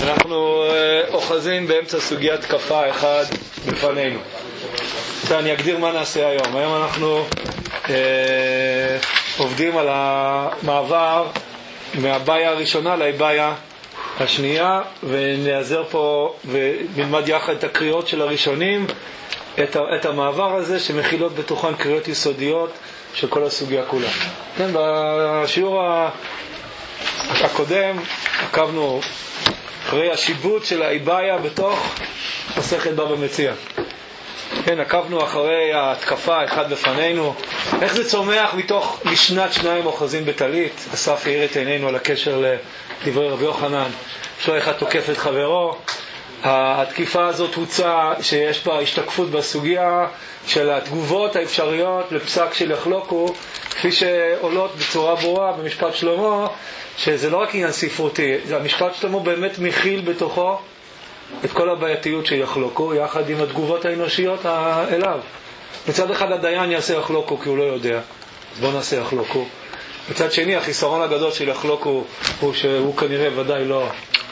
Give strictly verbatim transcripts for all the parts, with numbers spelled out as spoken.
אנחנו אוחזים באמצע סוגיית כפה אחד בפנינו. אני אגדיר מה נעשה היום. היום אנחנו אה, עובדים על המעבר מהבעיה הראשונה לבעיה השנייה, ונעזר פה ונלמד יחד את הקריאות של הראשונים, את, את המעבר הזה שמכילות בתוכן קריאות יסודיות של כל הסוגיה כולה. כן, בשיעור הקודם עקבנו אחרי השיבוט של האיבאיה בתוך מסכת בבא מציעא. כן, עקבנו אחרי ההתקפה אחד בפנינו, איך זה צומח מתוך משנת שניים אוחזים בטלית. אסף העיר את עינינו על הקשר לדברי רבי יוחנן, שלא אחד תוקף את חברו. התקיפה הזאת הוצאה שיש בה השתקפות בסוגיה של התגובות האפשריות לפסק של יחלוקו, כפי שעולות בצורה ברורה במשפט שלמה, שזה לא רק עניין ספרותי, המשפט שלמה באמת מכיל בתוכו את כל הבעייתיות שיחלוקו, יחד עם התגובות האנושיות אליו. מצד אחד הדיין יעשה יחלוקו כי הוא לא יודע, אז בוא נעשה יחלוקו. מצד שני החיסרון הגדול של יחלוקו הוא שהוא כנראה ודאי לא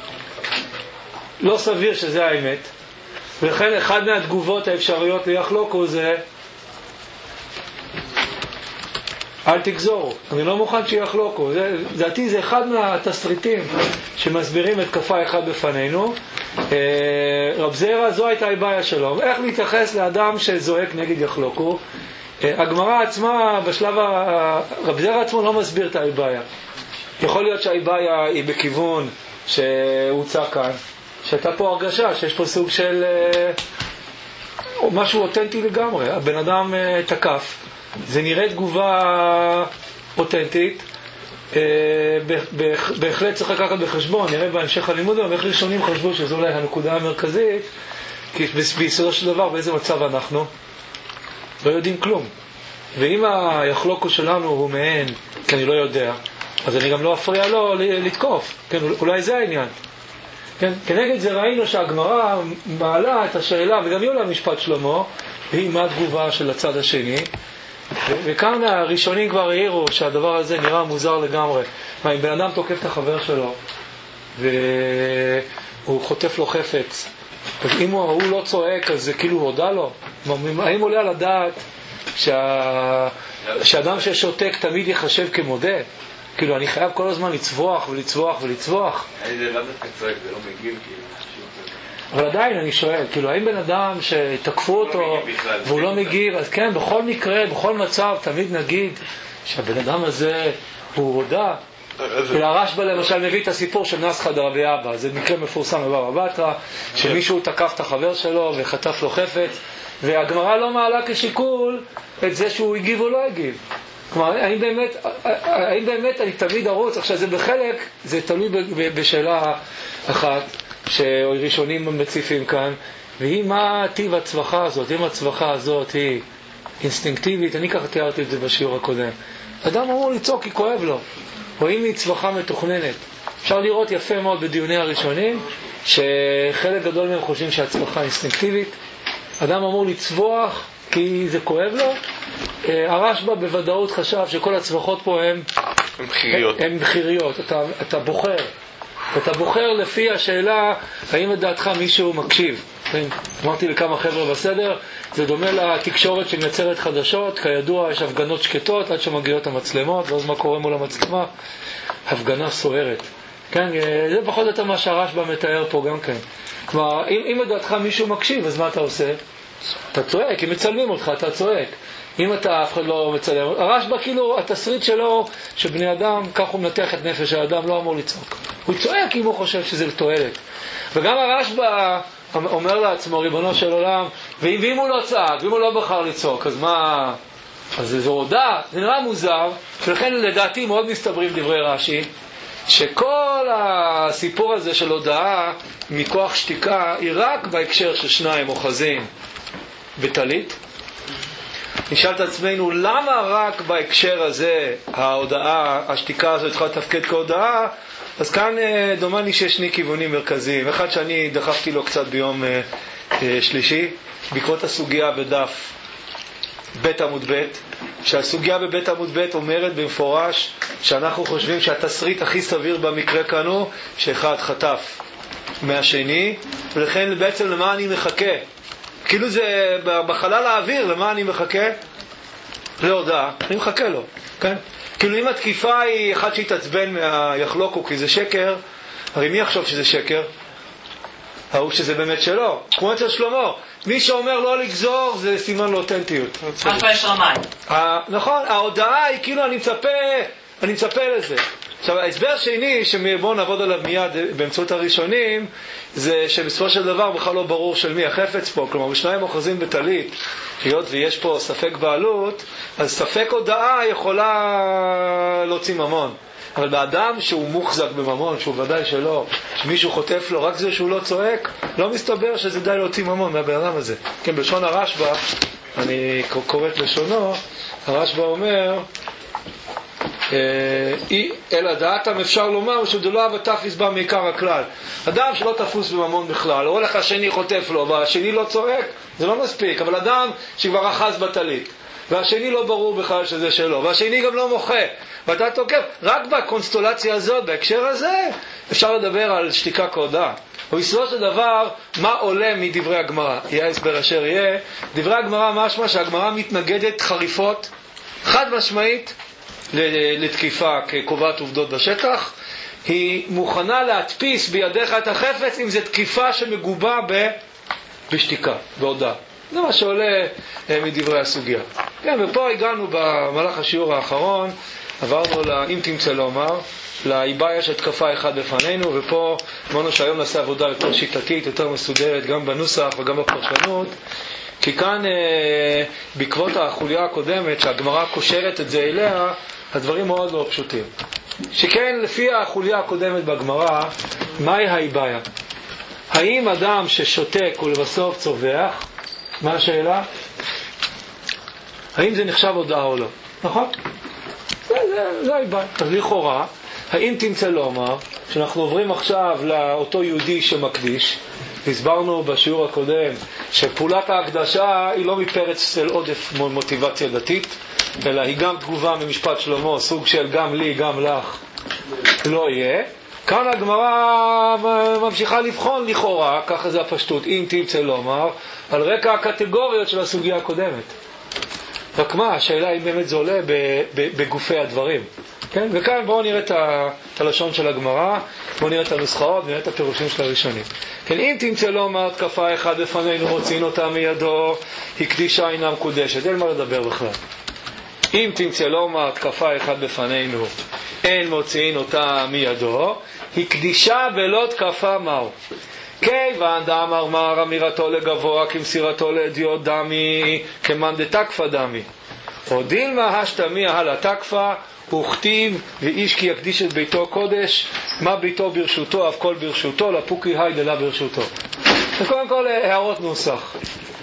לא סביר שזה האמת, ולכן אחד מהתגובות האפשריות ליחלוקו זה אל תגזורו, אני לא מוכן שיחלוקו. דעתי זה אחד מהתסריטים שמסבירים את כפה אחד בפנינו. רב זיירא, זו הייתה הבעיה שלו, איך להתייחס לאדם שזועק נגד יחלוקו. הגמרא עצמה בשלב ה... רב זיירא עצמו לא מסביר את הבעיה. יכול להיות שהבעיה היא בכיוון שהוצא כאן, שהייתה פה הרגשה שיש פה סוג של משהו אותנטי לגמרי. הבן אדם תקף, זה נראה תגובה אותנטית, בהחלט צריך לקחת בחשבון. נראה בהמשך הלימוד איך ראשונים חשבו שזו אולי הנקודה המרכזית, כי ביסודו של דבר באיזה מצב אנחנו לא יודעים כלום. ואם היחלוקו שלנו הוא מעין כי אני לא יודע, אז אני גם לא אפריע לו לתקוף. כן, אולי זה העניין. כן, כנגד זה ראינו שהגמרא מעלה את השאלה, וגם היא עולה משפט שלמה, והיא מה התגובה של הצד השני. וכאן הראשונים כבר העירו שהדבר הזה נראה מוזר לגמרי. מה, אם בן אדם תוקף את החבר שלו והוא חוטף לו חפץ, אז אם הוא, הוא לא צועק, אז זה כאילו הודע לו. האם עולה על הדעת שה... שאדם ששותק תמיד יחשב כמודה? כאילו אני חייב כל הזמן לצבוח ולצבוח ולצבוח. זה לא צועק, זה לא מגיב כאילו. אבל עדיין אני שואל, כאילו האם בן אדם שתקפו אותו והוא לא מגיב, אז כן, בכל מקרה, בכל מצב תמיד נגיד שהבן אדם הזה הוא הודע. הרשב"א למשל מביא את הסיפור של נסחא דרבי אבא, זה מקרה מפורסם בבבא בתרא, שמישהו תקף את החבר שלו וחטף לו חפץ, והגמרא לא מעלה כשיקול את זה שהוא הגיב או לא הגיב. כלומר, האם באמת, האם באמת אני תמיד ארוץ? עכשיו זה בחלק, זה תלוי בשאלה אחת שראשונים מציפים כאן, והיא מה טיב הצווחה הזאת. אם הצווחה הזאת היא אינסטינקטיבית, אני ככה תיארתי את זה בשיעור הקודם, אדם אמור לצעוק כי כואב לו, או אם היא צווחה מתוכננת. אפשר לראות יפה מאוד בדיוני הראשונים שחלק גדול מהם חושבים שהצווחה אינסטינקטיבית, אדם אמור לצווח כי זה כואב לו. הרשב"א בוודאות חשב שכל הצווחות פה הם בחיריות. הם בחיריות. אתה, אתה בוחר. אתה בוחר לפי השאלה האם לדעתך מישהו מקשיב. אמרתי לכמה חבר'ה בסדר, זה דומה לתקשורת שמייצרת חדשות. כידוע יש הפגנות שקטות עד שמגיעות המצלמות, ואז מה קורה מול המצלמה? הפגנה סוערת. כן, זה פחות או יותר מה שהרשב"א מתאר פה גם כן. כלומר, אם, אם לדעתך מישהו מקשיב, אז מה אתה עושה? אתה צועק, אם מצלמים אותך אתה צועק. אם אתה אף אחד לא מצלם, הרשב"א כאילו התסריט שלו שבני אדם, כך הוא מנתח את נפש האדם, לא אמור לצעוק. הוא צועק אם הוא חושב שזה לתועלת. וגם הרשב"א אומר לעצמו, ריבונו של עולם, ואם, ואם הוא לא צעק, ואם הוא לא בחר לצעוק, אז מה? אז זה הודעה, זה נראה מוזר, ולכן לדעתי מאוד מסתברים דברי רש"י, שכל הסיפור הזה של הודעה מכוח שתיקה היא רק בהקשר של שניים אוחזים בטלית. נשאל את עצמנו למה רק בהקשר הזה ההודעה, השתיקה הזאת צריכה לתפקד כהודעה. אז כאן דומני שיש שני כיוונים מרכזיים. אחד שאני דחפתי לו קצת ביום שלישי בעקבות הסוגיה בדף בית עמוד בית, שהסוגיה בבית עמוד בית אומרת במפורש שאנחנו חושבים שהתסריט הכי סביר במקרה כאן הוא שאחד חטף מהשני, ולכן בעצם למה אני מחכה? כאילו זה בחלל האוויר, למה אני מחכה? להודעה, אני מחכה לו, כן? כאילו אם התקיפה היא אחד שהתעצבן מהיחלוקו כי זה שקר, הרי מי יחשוב שזה שקר? ההוא שזה באמת שלו, כמו אצל שלמה, מי שאומר לא לגזור זה סימן לאותנטיות. אף יש רמיים. נכון, ההודעה היא כאילו אני מצפה, אני מצפה לזה. עכשיו ההסבר שני שבואו נעבוד עליו מיד באמצעות הראשונים, זה שבסופו של דבר בכלל לא ברור של מי החפץ פה, כלומר בשניים אוחזים בטלית, היות ויש פה ספק בעלות, אז ספק הודעה יכולה להוציא ממון. אבל באדם שהוא מוחזק בממון, שהוא ודאי שלא, שמישהו חוטף לו, רק זה שהוא לא צועק, לא מסתבר שזה די להוציא ממון מהבן אדם הזה. כן, בלשון הרשב"א, אני קורא את לשונו, הרשב"א אומר, אלא דעתם אפשר לומר שדולא ותפיס בה מעיקר הכלל. אדם שלא תפוס בממון בכלל, או לך השני חוטף לו והשני לא צועק, זה לא מספיק. אבל אדם שכבר אחז בטלית והשני לא ברור בכלל שזה שלו, והשני גם לא מוחה ואתה תוקף, רק בקונסטולציה הזאת, בהקשר הזה אפשר לדבר על שתיקה כהודאה. ובסופו של דבר, מה עולה מדברי הגמרא? יהיה הסבר אשר יהיה. דברי הגמרא משמע שהגמרא מתנגדת חריפות חד משמעית לתקיפה כקובעת עובדות בשטח. היא מוכנה להדפיס בידיך את החפץ אם זה תקיפה שמגובה ב... בשתיקה, בהודעה. זה מה שעולה מדברי הסוגיה. כן, ופה הגענו במהלך השיעור האחרון, עברנו אם תמצא לומר, לאיבאיה שתקפה אחד בפנינו, ופה אמרנו שהיום נעשה עבודה יותר שיטתית, יותר מסודרת, גם בנוסח וגם בפרשנות, כי כאן אה, בעקבות החוליה הקודמת שהגמרא קושרת את זה אליה, הדברים מאוד לא פשוטים. שכן לפי החוליה הקודמת בגמרא, מהי האיבאיה? האם אדם ששותק ולבסוף צובח, מה השאלה? האם זה נחשב הודעה או לא? נכון? זה, זה, זה האיבאיה. אז לכאורה, האם תמצא לומר, שאנחנו עוברים עכשיו לאותו יהודי שמקדיש, הסברנו בשיעור הקודם שפעולת ההקדשה היא לא מפרץ של עודף מוטיבציה דתית, אלא היא גם תגובה ממשפט שלמה, סוג של גם לי, גם לך, לא יהיה. כאן הגמרא ממשיכה לבחון לכאורה, ככה זה הפשטות, אם תמצא לומר, על רקע הקטגוריות של הסוגיה הקודמת. רק מה, השאלה היא באמת זה עולה בגופי הדברים. כן? וכאן בואו נראה את הלשון של הגמרא, בואו נראה את הנוסחאות, נראה את הפירושים של הראשונים. כן, אם תמצא לומר תקפה אחד בפנינו, מוציאים אותה מידו, היא קדישה אינה מקודשת. אין מה לדבר בכלל. אם תמצא לומר תקפה אחד בפנינו, אין מוציאים אותה מידו, היא קדישה ולא תקפה מהו. כיוון דאמר מר אמירתו לגבוה כמסירתו לאדיוט דמי כמאן דתקפה דמי. או דילמה השתמי הלא תקפה וכתיב ואיש כי יקדיש את ביתו קודש, מה ביתו ברשותו אף כל ברשותו, לפוקי היי דלה ברשותו. וקודם כל הערות נוסח.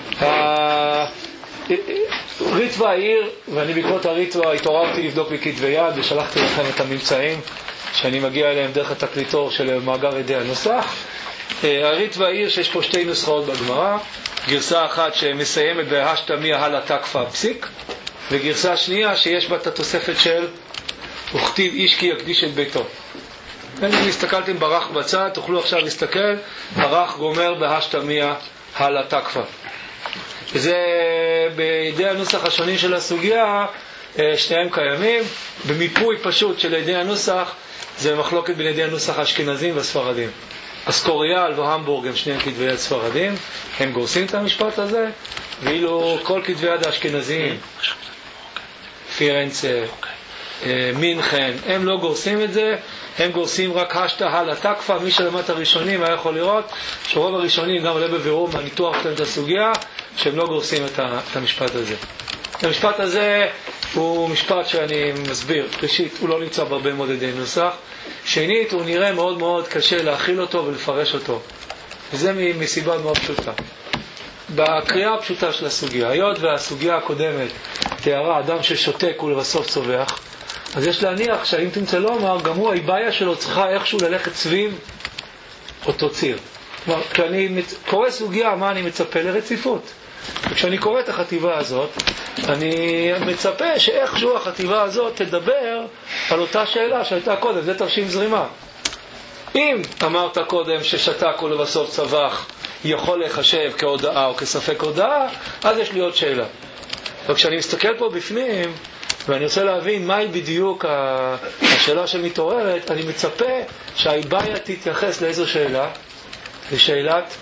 ריטווה העיר, ואני בעקבות הריטווה התעוררתי לבדוק בכתבי יד ושלחתי לכם את הממצאים שאני מגיע אליהם דרך התקליטור של מאגר ידי הנוסח. הריטווה העיר שיש פה שתי נוסחאות בגמרא, גרסה אחת שמסיימת בהשתמי הלא תקפה פסיק, וגרסה שנייה שיש בה את התוספת של וכתיב איש כי יקדיש את ביתו. אם הסתכלתם ברח בצד, תוכלו עכשיו להסתכל, ברח גומר בהשתמיה הלא תקפה. וזה בידי הנוסח השונים של הסוגיה, שניהם קיימים. במיפוי פשוט של ידי הנוסח, זה מחלוקת בין ידי הנוסח האשכנזים והספרדים. אסקוריאל והמבורג הם שניהם כתבי יד ספרדים, הם גורסים את המשפט הזה, ואילו כל כתבי יד האשכנזים, פירנצה, מינכן, הם לא גורסים את זה, הם גורסים רק השתה הלא תקפה. מי שלמד את הראשונים היה יכול לראות שרוב הראשונים גם עולה בבירור מהניתוח שלהם את הסוגיה, שהם לא גורסים את המשפט הזה. המשפט הזה הוא משפט שאני מסביר. ראשית, הוא לא נמצא בהרבה מאוד ידי נוסח. שנית, הוא נראה מאוד מאוד קשה להכיל אותו ולפרש אותו. וזה מסיבה מאוד פשוטה. בקריאה הפשוטה של הסוגיה, היות והסוגיה הקודמת תיארה אדם ששותק ולבסוף צובח, אז יש להניח שאם תמצא לומר, גם הוא האיבאיה שלו צריכה איכשהו ללכת סביב אותו ציר. כלומר, כשאני קורא סוגיה, מה אני מצפה? לרציפות. וכשאני קורא את החטיבה הזאת, אני מצפה שאיכשהו החטיבה הזאת תדבר על אותה שאלה שהייתה קודם. זה תרשים זרימה. אם אמרת קודם ששתק ולבסוף צווח יכול להיחשב כהודעה או כספק הודעה, אז יש לי עוד שאלה. וכשאני מסתכל פה בפנים ואני רוצה להבין מהי בדיוק השאלה שמתעוררת, אני מצפה שהאיבאיה תתייחס לאיזו שאלה? לשאלת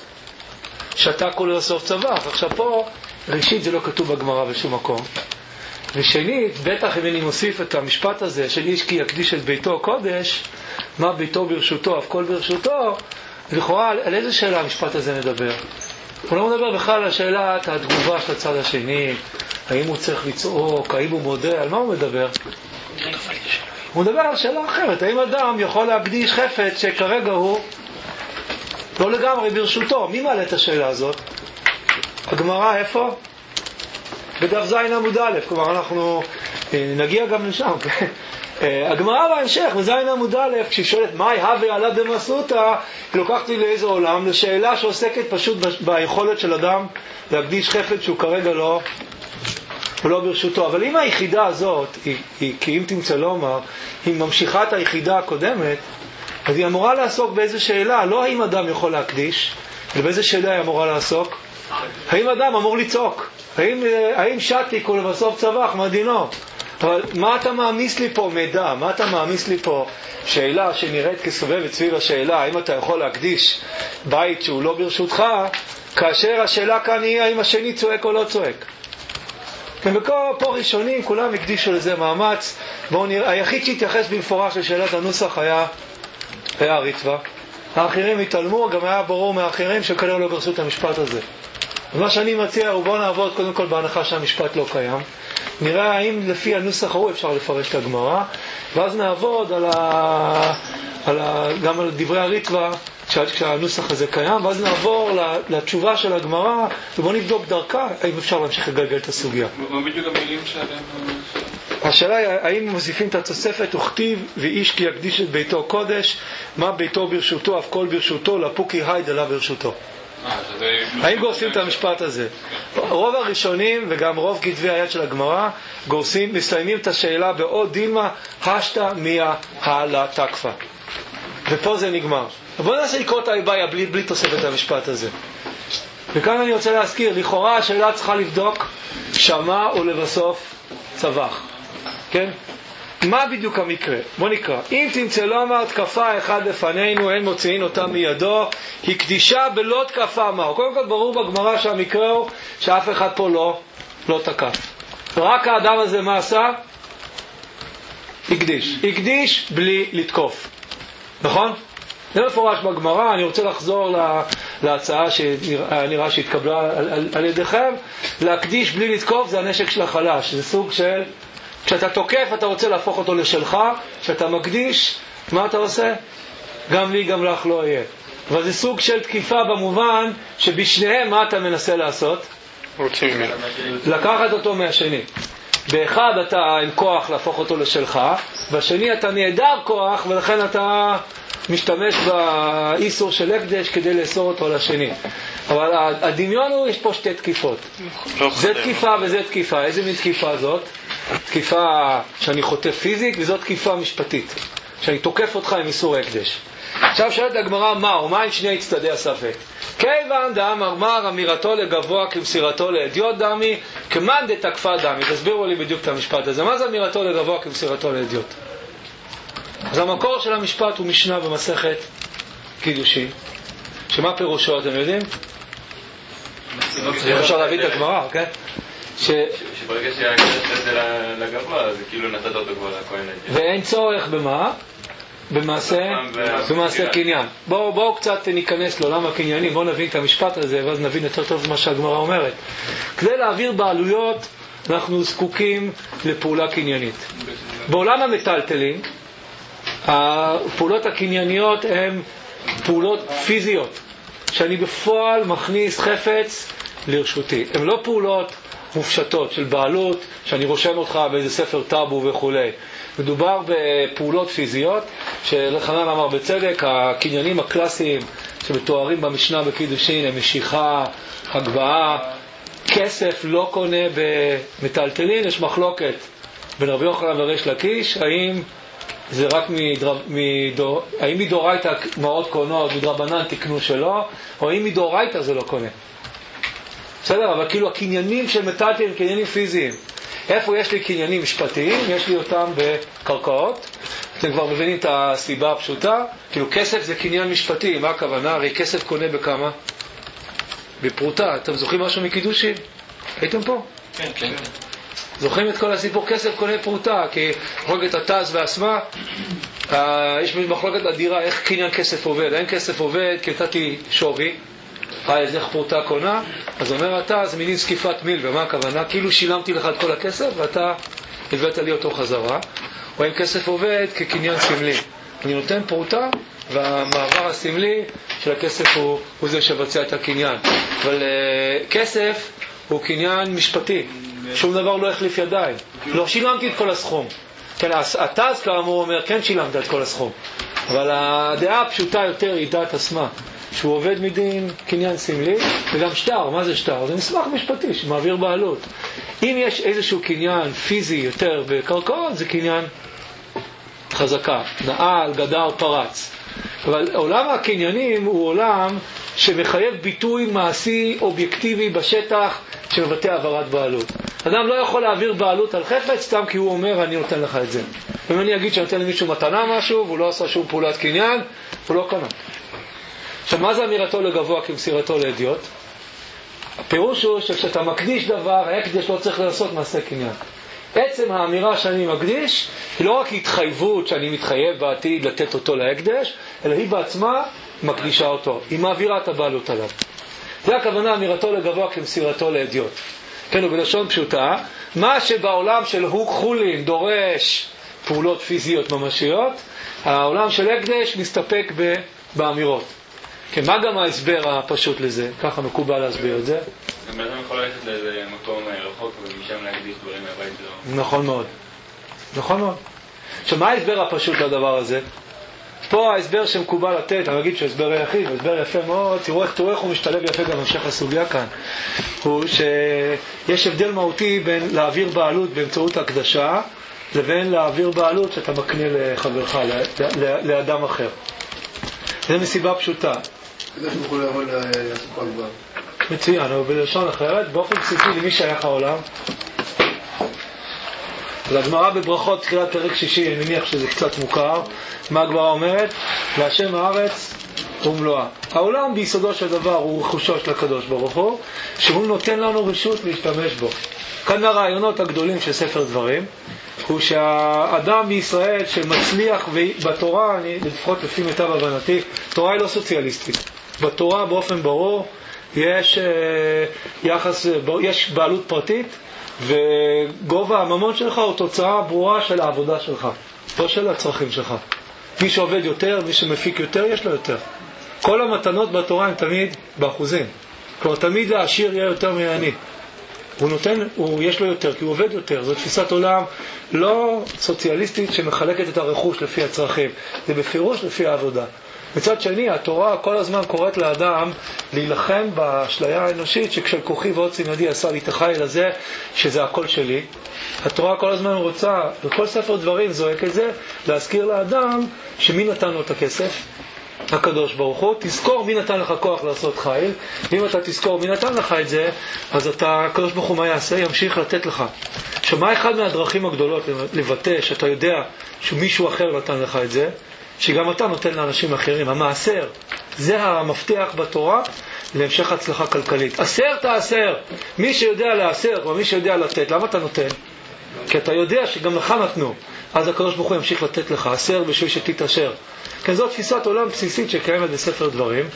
שתק ולבסוף צווח. עכשיו פה ראשית זה לא כתוב בגמרא בשום מקום, ושנית בטח אם אני מוסיף את המשפט הזה של איש כי יקדיש את ביתו קודש, מה ביתו ברשותו אף כל ברשותו, לכאורה על איזה שאלה המשפט הזה מדבר? הוא לא מדבר בכלל על שאלת התגובה של הצד השני, האם הוא צריך לצעוק, האם הוא מודה, על מה הוא מדבר? הוא מדבר על שאלה אחרת, האם אדם יכול להקדיש חפץ שכרגע הוא לא לגמרי ברשותו? מי מעלה את השאלה הזאת? הגמרא איפה? בדף זין עמוד א', כלומר אנחנו נגיע גם לשם. הגמרא בהמשך, בזין עמוד א', כשהיא שואלת מהי הווה עלה דמסותא, היא לוקחת לי לאיזה עולם, לשאלה שעוסקת פשוט ביכולת של אדם להקדיש חפץ שהוא כרגע לא, לא ברשותו. אבל אם היחידה הזאת, היא, היא, כי אם תמצא לומר, היא ממשיכה את היחידה הקודמת, אז היא אמורה לעסוק באיזה שאלה, לא האם אדם יכול להקדיש, אלא באיזה שאלה היא אמורה לעסוק? האם אדם אמור לצעוק? האם, האם שתיק ולבסוף צווח, מה דינו? אבל מה אתה מאמיס לי פה מידע? מה אתה מאמיס לי פה שאלה שנראית כסובבת סביב השאלה האם אתה יכול להקדיש בית שהוא לא ברשותך, כאשר השאלה כאן היא האם השני צועק או לא צועק? ובכל פה ראשונים כולם הקדישו לזה מאמץ. בואו נראה, היחיד שהתייחס במפורש לשאלת הנוסח היה היה הריטב"א. האחרים התעלמו, גם היה ברור מהאחרים שכנראה לא גרסו את המשפט הזה. ומה שאני מציע הוא בואו נעבוד קודם כל בהנחה שהמשפט לא קיים, נראה האם לפי הנוסח ההוא אפשר לפרש את הגמרא, ואז נעבוד על ה... על ה... גם על דברי הריטב"א כשהנוסח הזה קיים, ואז נעבור לתשובה של הגמרא ובואו נבדוק דרכה האם אפשר להמשיך לגלגל את הסוגיה. מה בדיוק המילים שעליהם? השאלה היא האם מוסיפים את התוספת וכתיב ואיש כי יקדיש את ביתו קודש, מה ביתו ברשותו אף כל ברשותו לפוקי הייד עלה ברשותו. האם גורסים את המשפט הזה? רוב הראשונים וגם רוב כתבי היד של הגמרא גורסים, מסיימים את השאלה בעוד דילמה השתא מיה העלה תקפה, ופה זה נגמר. בואו ננסה לקרוא את האיבאיה בלי, בלי תוספת המשפט הזה. וכאן אני רוצה להזכיר, לכאורה השאלה צריכה לבדוק שמע ולבסוף צווח, כן? מה בדיוק המקרה? בוא נקרא. אם תמצא לומר תקפה אחד לפנינו אין מוציאין אותה מידו, היא קדישה בלא תקפה מה? קודם כל ברור בגמרא שהמקרה הוא שאף אחד פה לא, לא תקף. רק האדם הזה מה עשה? הקדיש. הקדיש בלי לתקוף. נכון? זה מפורש בגמרא. אני רוצה לחזור לה, להצעה שנראה שהתקבלה על, על, על ידיכם. להקדיש בלי לתקוף זה הנשק של החלש. זה סוג של... כשאתה תוקף אתה רוצה להפוך אותו לשלך, כשאתה מקדיש, מה אתה עושה? גם לי גם לך לא יהיה. אבל זה סוג של תקיפה במובן שבשניהם מה אתה מנסה לעשות? לקחת אותו מהשני. באחד אתה עם כוח להפוך אותו לשלך, בשני אתה נעדר כוח ולכן אתה משתמש באיסור של הקדש כדי לאסור אותו על השני. אבל הדמיון הוא, יש פה שתי תקיפות. זה תקיפה וזה תקיפה. איזה מין תקיפה זאת? תקיפה שאני חוטף פיזית, וזאת תקיפה משפטית שאני תוקף אותך עם איסור הקדש. עכשיו שואלת הגמרא מה ומה עם שני צדדי הספק? כיוון דאמר מר אמירתו לגבוה כמסירתו לאדיוט דמי כמאן דתקפה דמי. תסבירו לי בדיוק את המשפט הזה. מה זה אמירתו לגבוה כמסירתו לאדיוט? אז המקור של המשפט הוא משנה במסכת קידושין, שמה פירושו אתם יודעים? אפשר להביא את הגמרא, כן? שברגע שהקדש את זה לגבוה זה כאילו נתת אותו כבר לכהן. ואין צורך במה? במעשה, במעשה קניין. בואו בואו קצת ניכנס לעולם הקניינים, בואו נבין את המשפט הזה ואז נבין יותר טוב מה שהגמרא אומרת. כדי להעביר בעלויות אנחנו זקוקים לפעולה קניינית. בעולם המטלטלים הפעולות הקנייניות הן פעולות פיזיות שאני בפועל מכניס חפץ לרשותי. הן לא פעולות מופשטות של בעלות שאני רושם אותך באיזה ספר טאבו וכו'. מדובר בפעולות פיזיות שלחנן אמר בצדק, הקניינים הקלאסיים שמתוארים במשנה בקידושין הם משיכה, הגבהה. כסף לא קונה במטלטלין. יש מחלוקת בין רבי יוחנן וריש לקיש האם זה רק מדרב, מדור, האם מדורייתא מעות קונות, מדרבנן תקנו שלא, או האם מדורייתא זה לא קונה. בסדר, אבל כאילו הקניינים של מטלטל הם קניינים פיזיים. איפה יש לי קניינים משפטיים? יש לי אותם בקרקעות. אתם כבר מבינים את הסיבה הפשוטה. כאילו כסף זה קניין משפטי. מה הכוונה? הרי כסף קונה בכמה? בפרוטה. אתם זוכרים משהו מקידושין? הייתם פה? כן, כן. זוכרים את כל הסיפור? כסף קונה פרוטה, כי מחלוקת התז והאסמה, אה, יש מחלוקת אדירה איך קניין כסף עובד. אין כסף עובד, כי נתתי שווי, אה, אז איך פרוטה קונה? אז אומר אתה, זה מילים סקיפת מיל, ומה הכוונה? כאילו שילמתי לך את כל הכסף, ואתה הבאת לי אותו חזרה. או אם כסף עובד כקניין סמלי. אני נותן פרוטה, והמעבר הסמלי של הכסף הוא, הוא זה שבצע את הקניין. אבל אה, כסף הוא קניין משפטי. שום דבר לא החליף ידיים. לא שילמתי את כל הסכום. כן, התז כאמור אומר, כן שילמת את כל הסכום. אבל הדעה הפשוטה יותר היא דעת עצמה. שהוא עובד מדין קניין סמלי, וגם שטר. מה זה שטר? זה מסמך משפטי שמעביר בעלות. אם יש איזשהו קניין פיזי יותר בקרקעות, זה קניין חזקה. נעל, גדר, פרץ. אבל עולם הקניינים הוא עולם שמחייב ביטוי מעשי אובייקטיבי בשטח שמבטא העברת בעלות. אדם לא יכול להעביר בעלות על חפץ סתם כי הוא אומר אני נותן לך את זה. אם אני אגיד שאני נותן למישהו מתנה משהו והוא לא עשה שום פעולת קניין, הוא לא קנה. עכשיו מה זה אמירתו לגבוה כמסירתו לאדיוט? הפירוש הוא שכשאתה מקדיש דבר, ההקדש לא צריך לעשות מעשה קניין. עצם האמירה שאני מקדיש היא לא רק התחייבות שאני מתחייב בעתיד לתת אותו להקדש, אלא היא בעצמה מקדישה אותו. היא מעבירה את הבעלות עליו. זה הכוונה אמירתו לגבוה כמסירתו לאדיוט. כן, ובלשון פשוטה, מה שבעולם של הוק חולין דורש פעולות פיזיות ממשיות, העולם של הקדש מסתפק באמירות. כן, מה גם ההסבר הפשוט לזה? ככה מקובל להסביר את זה. גם אדם יכול ללכת לאיזה מקום רחוק ומשם להקדיש דברים מהבית שלו. נכון מאוד. נכון מאוד. עכשיו, מה ההסבר הפשוט לדבר הזה? פה ההסבר שמקובל לתת, אני אגיד שהסבר היחיד, הסבר יפה מאוד, תראו איך, תראו איך הוא משתלב יפה גם המשך הסוגיה כאן, הוא שיש הבדל מהותי בין להעביר בעלות באמצעות הקדשה, לבין להעביר בעלות שאתה מקנה לחברך, לאדם אחר. זה מסיבה פשוטה. כדי שהוא יכול לעבוד לעשות כל דבר. מצוין, אבל בלשון אחרת, באופן בסיסי למי שייך העולם? לגמרא בברכות, תחילת פרק שישי, אני מניח שזה קצת מוכר. מה הגמרא אומרת? להשם הארץ ומלואה. העולם ביסודו של דבר הוא רכושו של הקדוש ברוך הוא, שהוא נותן לנו רשות להשתמש בו. כאן הרעיונות הגדולים של ספר דברים, הוא שהאדם בישראל שמצליח בתורה, אני לפחות לפי מיטב הבנתי, תורה היא לא סוציאליסטית. בתורה באופן ברור יש יחס, יש בעלות פרטית, וגובה הממון שלך הוא תוצאה ברורה של העבודה שלך, לא של הצרכים שלך. מי שעובד יותר, מי שמפיק יותר, יש לו יותר. כל המתנות בתורה הן תמיד באחוזים. כלומר, תמיד העשיר יהיה יותר מעני. הוא נותן, הוא, יש לו יותר, כי הוא עובד יותר. זו תפיסת עולם לא סוציאליסטית שמחלקת את הרכוש לפי הצרכים. זה בפירוש לפי העבודה. מצד שני, התורה כל הזמן קוראת לאדם להילחם באשליה האנושית שכשל כוחי ועוצם ידי עשה לי את החיל הזה, שזה הכל שלי. התורה כל הזמן רוצה, בכל ספר דברים זועק את זה, להזכיר לאדם שמי נתן לו את הכסף? הקדוש ברוך הוא. תזכור מי נתן לך כוח לעשות חיל, ואם אתה תזכור מי נתן לך את זה, אז אתה, הקדוש ברוך הוא מה יעשה? ימשיך לתת לך. שמה אחד מהדרכים הגדולות לבטא שאתה יודע שמישהו אחר נתן לך את זה? שגם אתה נותן לאנשים אחרים. המעשר, זה המפתח בתורה להמשך הצלחה כלכלית. עשר תעשר. מי שיודע לעשר, או מי שיודע לתת, למה אתה נותן? כי אתה יודע שגם לך נתנו. אז הקדוש ברוך הוא ימשיך לתת לך. עשר בשביל שתתעשר. כן, זו תפיסת עולם בסיסית שקיימת בספר דברים.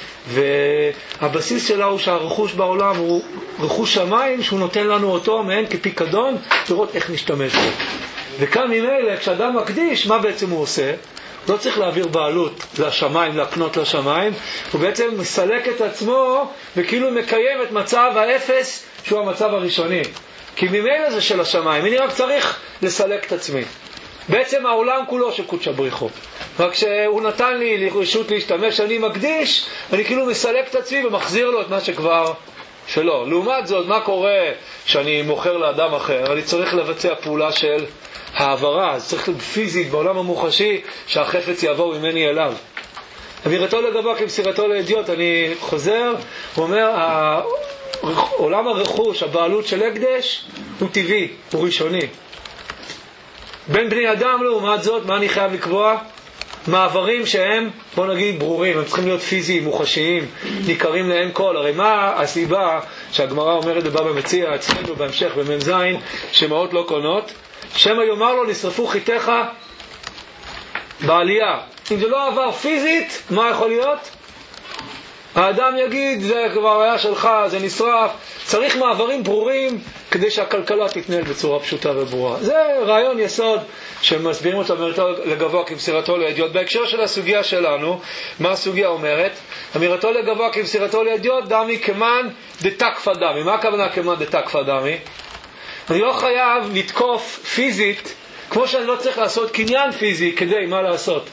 והבסיס שלה הוא שהרכוש בעולם הוא רכוש שמיים, שהוא נותן לנו אותו מעין כפיקדון, לראות איך נשתמש בו. וכאן ממילא, כשאדם מקדיש, מה בעצם הוא עושה? לא צריך להעביר בעלות לשמיים, להקנות לשמיים, הוא בעצם מסלק את עצמו וכאילו מקיים את מצב האפס שהוא המצב הראשוני. כי ממילא זה של השמיים, אני רק צריך לסלק את עצמי. בעצם העולם כולו שקודש בריחו. רק שהוא נתן לי רשות להשתמש, אני מקדיש, אני כאילו מסלק את עצמי ומחזיר לו את מה שכבר שלו. לעומת זאת, מה קורה שאני מוכר לאדם אחר? אני צריך לבצע פעולה של העברה, אז צריך להיות פיזית בעולם המוחשי שהחפץ יעבור ממני אליו. אמירתו לגבוה כמסירתו לאדיוט, אני חוזר, הוא אומר, עולם הרכוש, הבעלות של הקדש, הוא טבעי, הוא ראשוני. בין בני אדם לעומת זאת, מה אני חייב לקבוע? מעברים שהם, בוא נגיד, ברורים, הם צריכים להיות פיזיים, מוחשיים, ניכרים להם כל. הרי מה הסיבה שהגמרא אומרת בבבא מציעא, אצלנו בהמשך במ"ז, שמעות לא קונות? שמא יאמר לו, נשרפו חיתך בעלייה. אם זה לא עבר פיזית, מה יכול להיות? האדם יגיד, זה כבר היה שלך, זה נשרף. צריך מעברים ברורים כדי שהכלכלה תתנהל בצורה פשוטה וברורה. זה רעיון יסוד שמסבירים אותו אמירתו לגבוה כמסירתו לאדיוט. בהקשר של הסוגיה שלנו, מה הסוגיה אומרת? אמירתו לגבוה כמסירתו לאדיוט, דמי כמן דתקפא דמי. מה הכוונה כמן דתקפא דמי? אני לא חייב לתקוף פיזית, כמו שאני לא צריך לעשות קניין פיזי כדי, מה לעשות?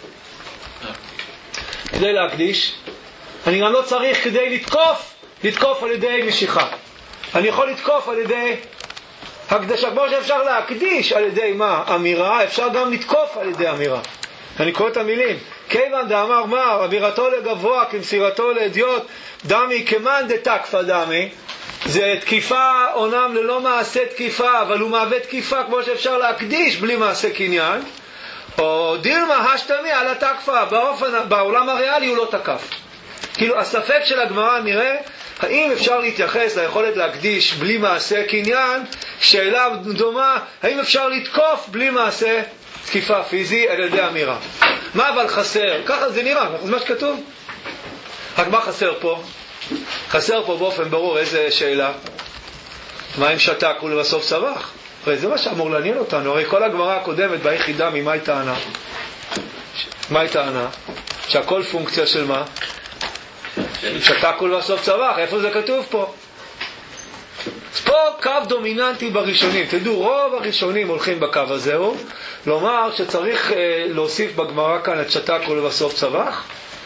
כדי להקדיש. אני גם לא צריך כדי לתקוף, לתקוף על ידי משיכה. אני יכול לתקוף על ידי הקדשה. כמו שאפשר להקדיש על ידי מה? אמירה, אפשר גם לתקוף על ידי אמירה. אני קורא את המילים. כיוון דאמר מר, אמירתו לגבוה כמסירתו לאדיוט, דמי כמן דתקפא דמי. זה תקיפה עונם ללא מעשה תקיפה, אבל הוא מהווה תקיפה כמו שאפשר להקדיש בלי מעשה קניין. או דילמה השתמי על התקפה, באופן, בעולם הריאלי הוא לא תקף. כאילו הספק של הגמרא נראה, האם אפשר להתייחס ליכולת להקדיש בלי מעשה קניין, שאלה דומה, האם אפשר לתקוף בלי מעשה תקיפה פיזי על ידי אמירה. מה אבל חסר? ככה זה נראה, זה מה שכתוב. רק מה חסר פה? חסר פה באופן ברור איזה שאלה. מה אם שתק ולבסוף צבח? הרי זה מה שאמור לעניין אותנו. הרי כל הגמרא הקודמת ביחידה ממה היא טענה? מה היא טענה? שהכל פונקציה של מה? שתק ולבסוף צבח. איפה זה כתוב פה? פה קו דומיננטי בראשונים. תדעו, רוב הראשונים הולכים בקו הזה הוא לומר שצריך אה, להוסיף בגמרא כאן את שתק ולבסוף צבח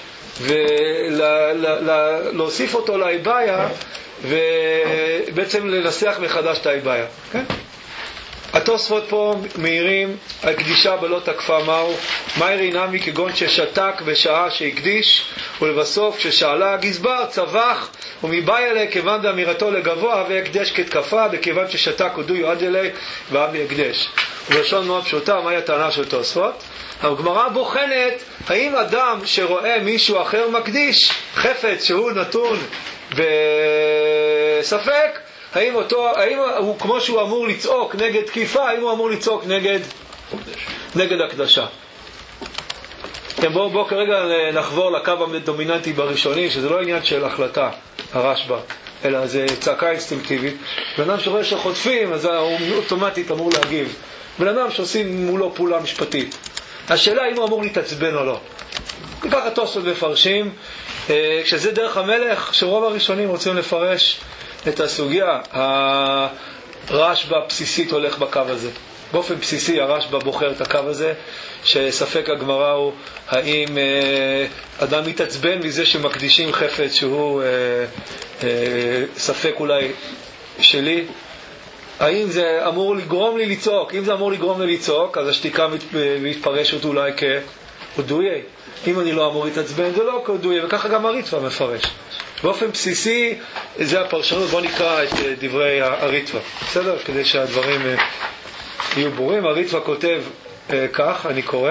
ולהוסיף אותו לאיבאיה ובעצם לנסח מחדש את האיבאיה. כן? התוספות פה מהירים, הקדישה בלא תקפה מהו, מהירי נמי כגון ששתק בשעה שהקדיש, ולבסוף כששאלה הגזבר צבח, ומבאי אלי כיוון דאמירתו לגבוה והקדש כתקפה, בכיוון ששתק הודו יועד אלי ואבי הקדש. ובלשון מאוד פשוטה, מהי הטענה של תוספות? הגמרא בוחנת האם אדם שרואה מישהו אחר מקדיש חפץ שהוא נתון בספק, האם אותו, האם הוא כמו שהוא אמור לצעוק נגד תקיפה, האם הוא אמור לצעוק נגד נגד הקדשה. כן, בואו בוא כרגע נחבור לקו הדומיננטי בראשוני, שזה לא עניין של החלטה, הרשב"א, אלא זה צעקה אינסטינקטיבית. בן אדם שרואה שחוטפים, אז הוא אוטומטית אמור להגיב. בן אדם שעושים מולו פעולה משפטית. השאלה אם הוא אמור להתעצבן או לא. ככה תוספות מפרשים, כשזה דרך המלך, שרוב הראשונים רוצים לפרש את הסוגיה. הרשב"א בסיסית הולך בקו הזה. באופן בסיסי הרשב"א בוחר את הקו הזה, שספק הגמרא הוא האם אדם מתעצבן מזה שמקדישים חפץ שהוא ספק אולי שלי, האם זה אמור לגרום לי לצעוק. אם זה אמור לגרום לי לצעוק, אז השתיקה מתפרשת אולי כהודויה. אם אני לא אמור להתעצבן, זה לא כהודויה, וככה גם הריטב"א מפרש. באופן בסיסי זה הפרשנות. בוא נקרא את דברי הריטב"א, בסדר? כדי שהדברים יהיו ברורים. הריטב"א כותב כך, אני קורא: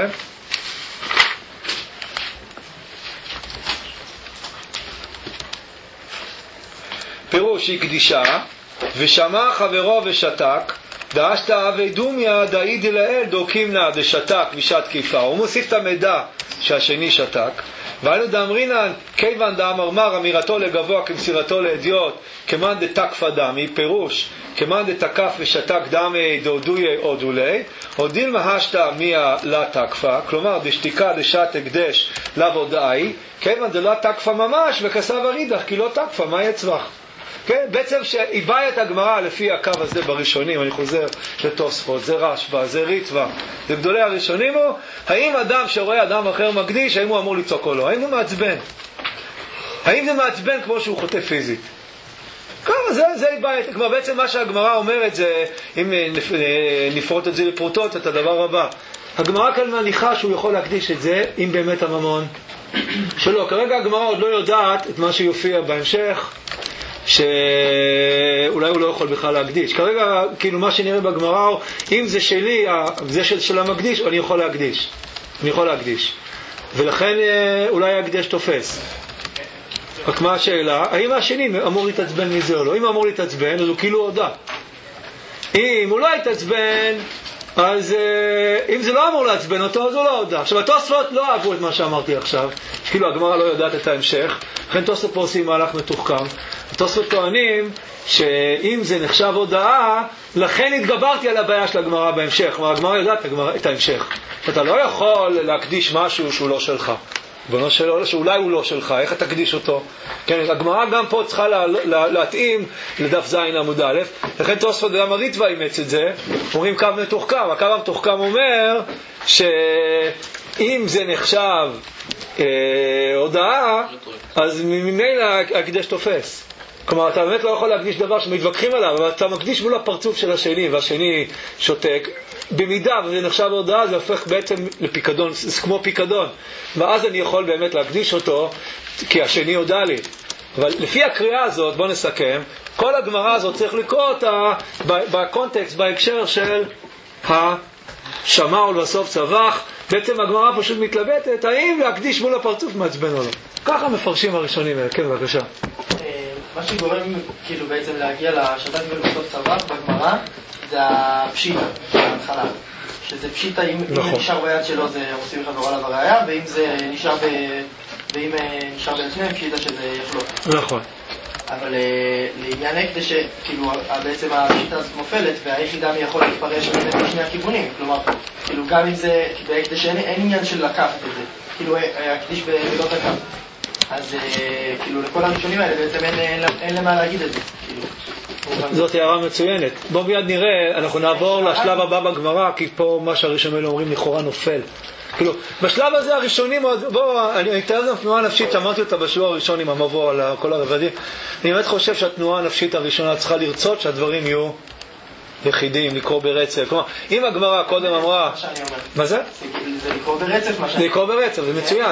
פירוש היא קדישה ושמע חברו ושתק, דאשת אבי דומיה דאי דלאל דוקים נא דשתק בשעת תקיפה. הוא מוסיף את המידע שהשני שתק. והיינו דאמרינן כיוון דאמר מר, אמירתו לגבוה כמסירתו לאדיוט, כמן דתקפא דמי, פירוש כמן דתקף ושתק דמי דודויה או דולי, או דילמה השתא מיה לה תקפא, כלומר דשתיקה דשת הקדש לעבודאי, כיוון דלה תקפא ממש וכסב הרידח, כי לא תקפא, מה יצבח? כן? בעצם שהיבאי את הגמרא לפי הקו הזה בראשונים, אני חוזר לתוספות, זה רשב"א, זה ריטב"א, זה גדולי הראשונים. הוא האם אדם שרואה אדם אחר מקדיש, האם הוא אמור לצעוק או לא? האם הוא מעצבן? האם זה מעצבן כמו שהוא חוטא פיזית? כמה, זה, זה בעיה. כבר בעצם מה שהגמרא אומרת זה, אם נפרוט את זה לפרוטות, את הדבר הבא. הגמרא כאן מניחה שהוא יכול להקדיש את זה, אם באמת הממון שלא. כרגע הגמרא עוד לא יודעת את מה שיופיע בהמשך, שאולי הוא לא יכול בכלל להקדיש. כרגע, כאילו מה שנראה בגמרא, אם זה שלי, זה של, של המקדיש, אני יכול להקדיש. אני יכול להקדיש. ולכן אולי ההקדש תופס. רק מה השאלה? האם השני אמור להתעצבן מזה או לא? אם הוא אמור להתעצבן, אז הוא כאילו הודע. אם הוא לא יתעצבן, אז אם זה לא אמור לעצבן אותו, אז הוא לא הודע. עכשיו, התוספות לא אהבו את מה שאמרתי עכשיו. כאילו הגמרא לא יודעת את ההמשך. לכן תוספות פה עושים מהלך מתוחכם. התוספות טוענים שאם זה נחשב הודעה, לכן התגברתי על הבעיה של הגמרא בהמשך. כלומר, הגמרא יודעת את ההמשך. אתה לא יכול להקדיש משהו שהוא לא שלך. בנו שלו, שאולי הוא לא שלך, איך אתה תקדיש אותו? כן, הגמרא גם פה צריכה לה, לה, להתאים לדף זין עמוד א', לכן תוספות וגם הריטב"א אימץ את זה, אומרים קו מתוחכם. הקו המתוחכם אומר שאם זה נחשב אה, הודעה, אז ממילא הקדש תופס. כלומר, אתה באמת לא יכול להקדיש דבר שמתווכחים עליו, אבל אתה מקדיש מול הפרצוף של השני, והשני שותק. במידה וזה נחשב הודעה, זה הופך בעצם לפיקדון, זה כמו פיקדון. ואז אני יכול באמת להקדיש אותו, כי השני הודע לי. אבל לפי הקריאה הזאת, בוא נסכם, כל הגמרא הזאת צריך לקרוא אותה בקונטקסט, בהקשר של השמע ולבסוף צווח. בעצם הגמרא פשוט מתלבטת, האם להקדיש מול הפרצוף מעצבן או לא. ככה מפרשים הראשונים האלה. כן, בבקשה. מה שגורם כאילו בעצם להגיע לשתת ולבסוף צווח בגמרא, זה הפשיטה, ההתחלה. שזה פשיטה, אם זה נשאר ביד שלו זה עושים לך עליו הראייה, ואם זה נשאר ב... ואם נשאר בעצמם, פשיטה שזה יחלוק. נכון. אבל לעניין הקדש, כאילו בעצם הפשיטה הזאת מופלת, והיחידה יכול להתפרש באמת בשני הכיוונים. כלומר, כאילו גם אם זה, בהקדש אין עניין של לקחת את זה. כאילו הקדיש במילות הקו. אז כאילו לכל הראשונים האלה בעצם אין למה להגיד את זה. זאת הערה מצוינת. בואו מיד נראה, אנחנו נעבור לשלב הבא בגמרא, כי פה מה שהראשונים האלה אומרים לכאורה נופל. כאילו, בשלב הזה הראשונים, בואו, אני אתאר גם תנועה נפשית, שאמרתי אותה בשיעור הראשון עם המבוא על כל הרבדים. אני באמת חושב שהתנועה הנפשית הראשונה צריכה לרצות שהדברים יהיו יחידים, לקרוא ברצף. כלומר, אם הגמרא קודם אמרה... מה זה? זה לקרוא ברצף, מה שאני... זה לקרוא ברצף, זה מצוין.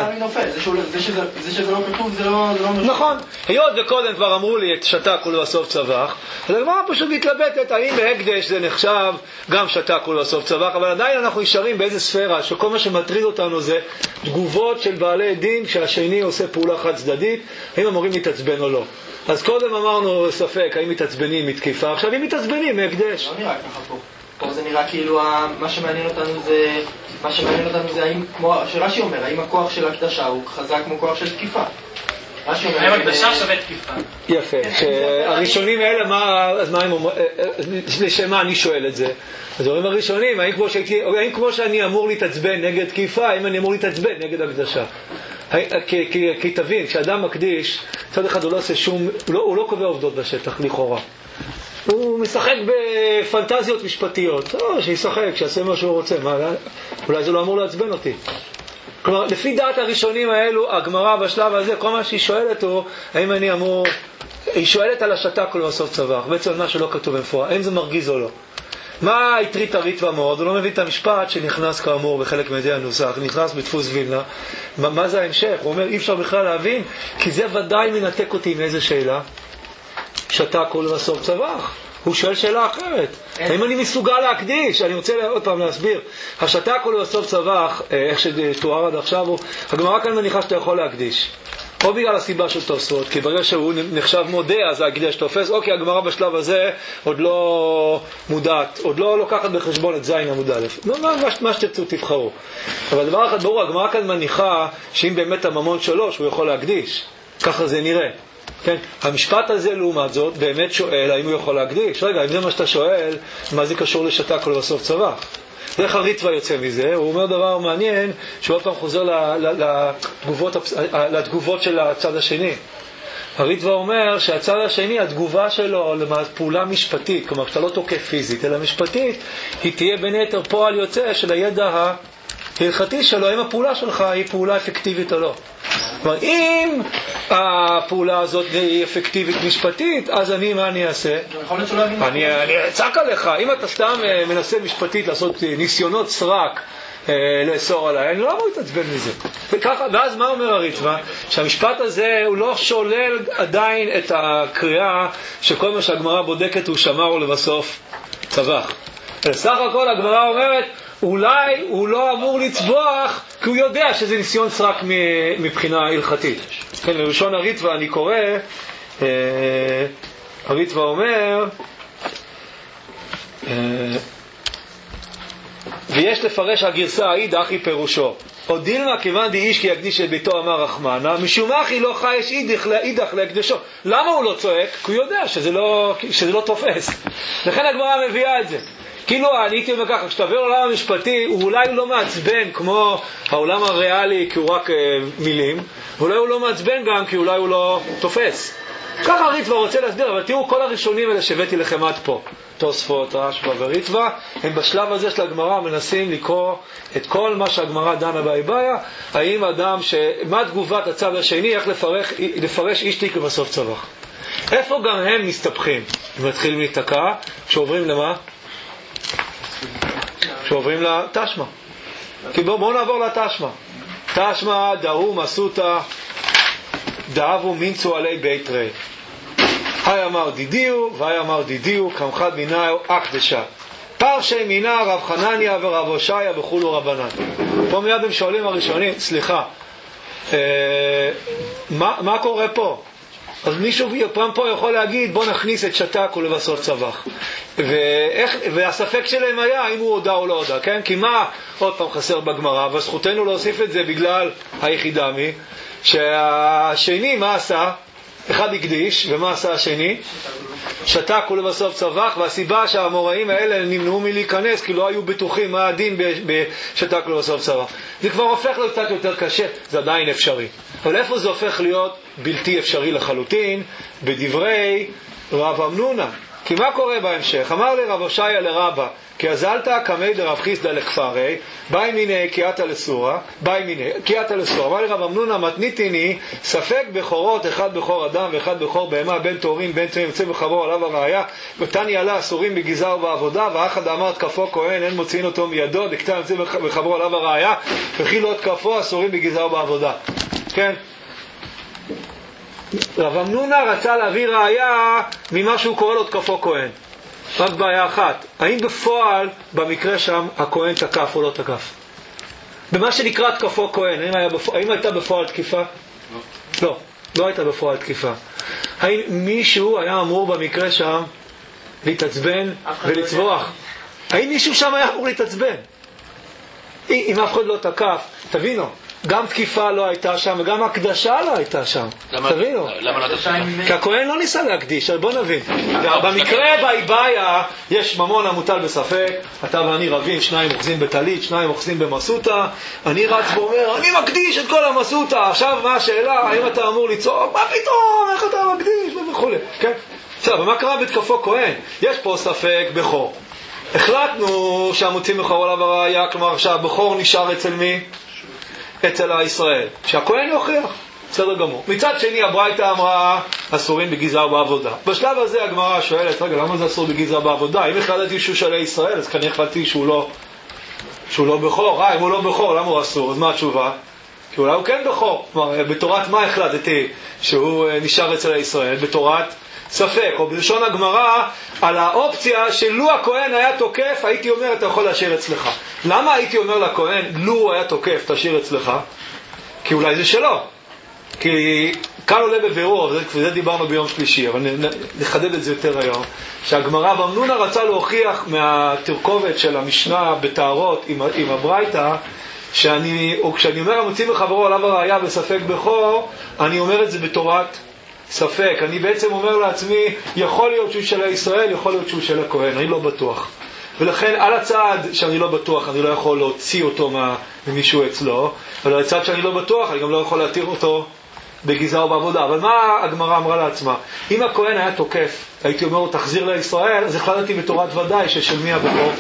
זה שזה לא כתוב, זה לא... נכון. היות וקודם כבר אמרו לי את שתק ולבסוף צווח, אז הגמרא פשוט מתלבטת, האם בהקדש זה נחשב גם שתק ולבסוף צווח, אבל עדיין אנחנו נשארים באיזה ספירה, שכל מה שמטריד אותנו זה תגובות של בעלי דין, כשהשני עושה פעולה חד צדדית, האם אמורים להתעצבן או לא. אז קודם אמרנו ספק, האם מתעצבנים מתקיפה, עכשיו אם מתעצבנים מהקדש. לא נראה ככה פה. פה זה נראה כאילו, מה שמעניין אותנו זה, מה שמעניין אותנו זה, האם, כמו שרש"י אומר, האם הכוח של הקדשה הוא חזק כמו כוח של תקיפה. האם הקדשה שווה תקיפה. יפה. שהראשונים האלה, מה, אז מה הם אומרים, לשם מה אני שואל את זה? אז אומרים הראשונים, האם כמו שהייתי, האם כמו שאני אמור להתעצבן נגד תקיפה, האם אני אמור להתעצבן נגד הקדשה? כי, כי, כי תבין, כשאדם מקדיש, צד אחד הוא לא עושה שום, הוא לא, הוא לא קובע עובדות בשטח, לכאורה. הוא משחק בפנטזיות משפטיות. או, שישחק, שיעשה מה שהוא רוצה. מה, אולי זה לא אמור לעצבן אותי. כלומר, לפי דעת הראשונים האלו, הגמרא בשלב הזה, כל מה שהיא שואלת הוא, האם אני אמור... היא שואלת על השתק ולבסוף צווח. בעצם מה שלא כתוב במפורש, האם זה מרגיז או לא. מה הטריד הריטב"א מאוד? הוא לא מבין את המשפט שנכנס כאמור בחלק מידי הנוסח, נכנס בדפוס וילנה. מה, מה זה ההמשך? הוא אומר, אי אפשר בכלל להבין, כי זה ודאי מנתק אותי עם איזה שאלה. שתק ולבסוף צווח. הוא שואל שאלה אחרת. האם אני מסוגל להקדיש? אני רוצה עוד פעם להסביר. השתק ולבסוף צווח, איך שתואר עד עכשיו, הוא, הגמרא כאן מניחה שאתה יכול להקדיש. או בגלל הסיבה של תוספות, כי ברגע שהוא נחשב מודה, אז ההקדש תופס. אוקיי, הגמרא בשלב הזה עוד לא מודעת, עוד לא לוקחת בחשבון את זין עמוד א'. לא, מה, מה שתרצו תבחרו. אבל דבר אחד ברור, הגמרא כאן מניחה שאם באמת הממון שלו, שהוא יכול להקדיש. ככה זה נראה. כן? המשפט הזה לעומת זאת באמת שואל האם הוא יכול להקדיש. רגע, אם זה מה שאתה שואל, מה זה קשור לשתק ולבסוף צווח? דרך הריטב"א יוצא מזה, הוא אומר דבר מעניין, שהוא עוד פעם חוזר לתגובות, לתגובות של הצד השני. הריטב"א אומר שהצד השני, התגובה שלו לפעולה משפטית, כלומר שאתה לא תוקף פיזית, אלא משפטית, היא תהיה בין היתר פועל יוצא של הידע ההלכתי שלו, אם הפעולה שלך היא פעולה אפקטיבית או לא. כלומר, אם הפעולה הזאת היא אפקטיבית משפטית, אז אני, מה אני אעשה? אני, אני אצעק עליך. אם אתה סתם מנסה משפטית לעשות ניסיונות סרק, לאסור עליי, אני לא אמור להתעצבן מזה. וככה, ואז מה אומר הריטב"א? שהמשפט הזה הוא לא שולל עדיין את הקריאה שכל מה שהגמרא בודקת הוא שמר ולבסוף צבח. בסך הכל הגמרא אומרת, אולי הוא לא אמור לצבוח כי הוא יודע שזה ניסיון סרק מבחינה הלכתית. כן, בראשון הריטב"א אני קורא, הריטב"א אומר, ויש לפרש הגרסה ההיא דאחי פירושו. או דילמה כיוון די איש כי יקדיש את ביתו אמר רחמנה, משום אחי לא חייש אידך להקדשו. למה הוא לא צועק? כי הוא יודע שזה לא, שזה לא תופס. לכן הגמרא מביאה את זה. כאילו אני הייתי אומר ככה, כשתעביר לעולם המשפטי, הוא אולי לא מעצבן כמו העולם הריאלי כי הוא רק אה, מילים, ואולי הוא לא מעצבן גם כי אולי הוא לא תופס. ככה הריטב"א רוצה להסביר, אבל תראו, כל הראשונים האלה שהבאתי לכם עד פה, תוספות, רשב"א וריטב"א, הם בשלב הזה של הגמרא מנסים לקרוא את כל מה שהגמרא דנה באיבעיה, האם אדם, ש... מה תגובת הצד השני, איך לפרש, לפרש איש תיק ובסוף צבח. איפה גם הם מסתבכים? הם מתחילים להתקע, כשעוברים למה? כשעוברים לתשמע. כי בואו בוא נעבור לתשמע. תשמע דאו מסותא דאבו מינצו עלי בית רי. היי אמר דידיו, והי אמר דידיו, כמחד מינאו אקדשה. פרשי מינה רב חנניה ורב הושעיה וכולו רבנן. פה מיד הם שואלים הראשונים, סליחה, אה, מה, מה קורה פה? אז מישהו פעם פה יכול להגיד, בוא נכניס את שתק ולבסוף צבח. ואיך, והספק שלהם היה, אם הוא הודע או לא הודע, כן? כי מה עוד פעם חסר בגמרא, וזכותנו להוסיף את זה בגלל היחידמי, שהשני מה עשה? אחד הקדיש, ומה עשה השני? שתק ולבסוף צבח, והסיבה שהאמוראים האלה נמנעו מלהיכנס, כי לא היו בטוחים מה הדין בשתק ולבסוף צבח. זה כבר הופך לו קצת יותר קשה, זה עדיין אפשרי. אבל איפה זה הופך להיות בלתי אפשרי לחלוטין? בדברי רב אמנונה. כי מה קורה בהמשך? אמר לי רב הושעיה לרבא, כי אזלת כמי דרב חיסדא לכפרי, באי מיני קיאתה לסורה, באי מיני קיאתה לסורה. אמר לי רב אמנונה, מתניתיני, ספק בכורות, אחד בכור אדם ואחד בכור בהמה, בין תורים, בין תורים, יוצא בחבור עליו הראיה, ותני עלה אסורים בגזר ובעבודה, ואחד אמר תקפו כהן, אין מוציאים אותו מידו, דקטן יוצא בחבור עליו הראיה, וכי לא תקפו אסורים בגזר ובעבודה. כן? רב אמנונה רצה להביא ראיה ממה שהוא קורא לו תקפו כהן. רק בעיה אחת, האם בפועל במקרה שם הכהן תקף או לא תקף? במה שנקרא תקפו כהן, האם, היה בפועל, האם הייתה בפועל תקיפה? לא. לא, לא הייתה בפועל תקיפה. האם מישהו היה אמור במקרה שם להתעצבן ולצבוח? האם מישהו שם היה אמור להתעצבן? אם אף אחד לא תקף, תבינו, גם תקיפה לא הייתה שם וגם הקדשה לא הייתה שם. תבינו. למה לא תקיפה? כי הכהן לא ניסה להקדיש, בוא נבין. במקרה באיבעיה יש ממון המוטל בספק, אתה ואני רבים, שניים אוחזים בטלית, שניים אוחזים במסוטה, אני רץ ואומר, אני מקדיש את כל המסוטה. עכשיו מה השאלה? האם אתה אמור לצעוק? מה פתאום? איך אתה מקדיש? וכו'. כן? בסדר, ומה קרה בתקפו כהן? יש פה ספק בכור. החלטנו שהמוצאים בכור עליו הראיה, כלומר שהבכור נשאר אצל מי? אצל הישראל, שהכהן יוכיח. בסדר גמור. מצד שני הברייתא אמרה אסורים בגזרה ובעבודה. בשלב הזה הגמרא שואלת, רגע, למה זה אסור בגזרה ובעבודה? אם החלטתי שהוא שלי ישראל, אז כנראה החלטתי שהוא לא שהוא לא בכור. אה, אם הוא לא בכור, למה הוא אסור? אז מה התשובה? כי אולי הוא כן בכור. כלומר, בתורת מה החלטתי שהוא נשאר אצל הישראל? בתורת ספק, או בלשון הגמרא, על האופציה שלו הכהן היה תוקף, הייתי אומר, אתה יכול להשאיר אצלך. למה הייתי אומר לכהן, לו הוא היה תוקף, תשאיר אצלך? כי אולי זה שלו. כי כאן עולה בבירור, וזה דיברנו ביום שלישי, אבל נחדד את זה יותר היום, שהגמרא באמנונה רצה להוכיח מהתרכובת של המשנה בתארות עם, עם הברייתא, שאני, או כשאני אומר המוצאים בחברו עליו הראיה בספק בכור, אני אומר את זה בתורת ספק. אני בעצם אומר לעצמי, יכול להיות שהוא של ישראל, יכול להיות שהוא של הכהן, אני לא בטוח. ולכן על הצד שאני לא בטוח, אני לא יכול להוציא אותו ממישהו אצלו, אבל על הצד שאני לא בטוח, אני גם לא יכול להתיר אותו בגזרה ובעבודה. אבל מה הגמרא אמרה לעצמה? אם הכהן היה תוקף, הייתי אומר לו תחזיר לישראל, אז החלטתי בתורת ודאי ששל מי הבכור?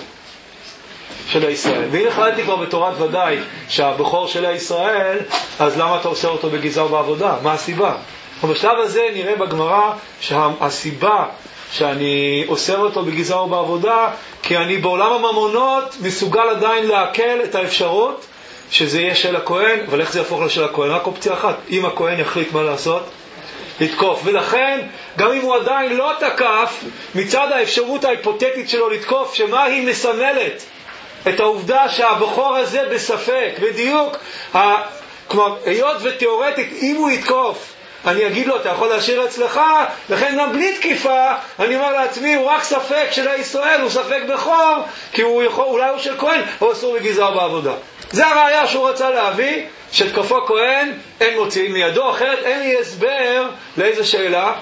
של הישראל. ואם החלטתי כבר בתורת ודאי שהבכור של הישראל, אז למה אתה עושה אותו בגזרה ובעבודה? מה הסיבה? אבל בשלב הזה נראה בגמרא שהסיבה שאני אוסר אותו בגזרה או בעבודה, כי אני בעולם הממונות מסוגל עדיין להקל את האפשרות שזה יהיה של הכהן. אבל איך זה יהפוך לשל הכהן? רק אופציה אחת, אם הכהן יחליט מה לעשות, לתקוף. ולכן גם אם הוא עדיין לא תקף, מצד האפשרות ההיפותטית שלו לתקוף, שמה היא מסמלת? את העובדה שהבחור הזה בספק, בדיוק, ה... כלומר, היות ותיאורטית, אם הוא יתקוף, אני אגיד לו, אתה יכול להשאיר אצלך, לכן גם בלי תקיפה, אני אומר לעצמי, הוא רק ספק של ישראל, הוא ספק בכור, כי הוא יכול, אולי הוא של כהן, או אסור בגזרה בעבודה. זה הראיה שהוא רצה להביא, שתקפו כהן, אין מוציאים מידו, אחרת אין לי הסבר לאיזה שאלה,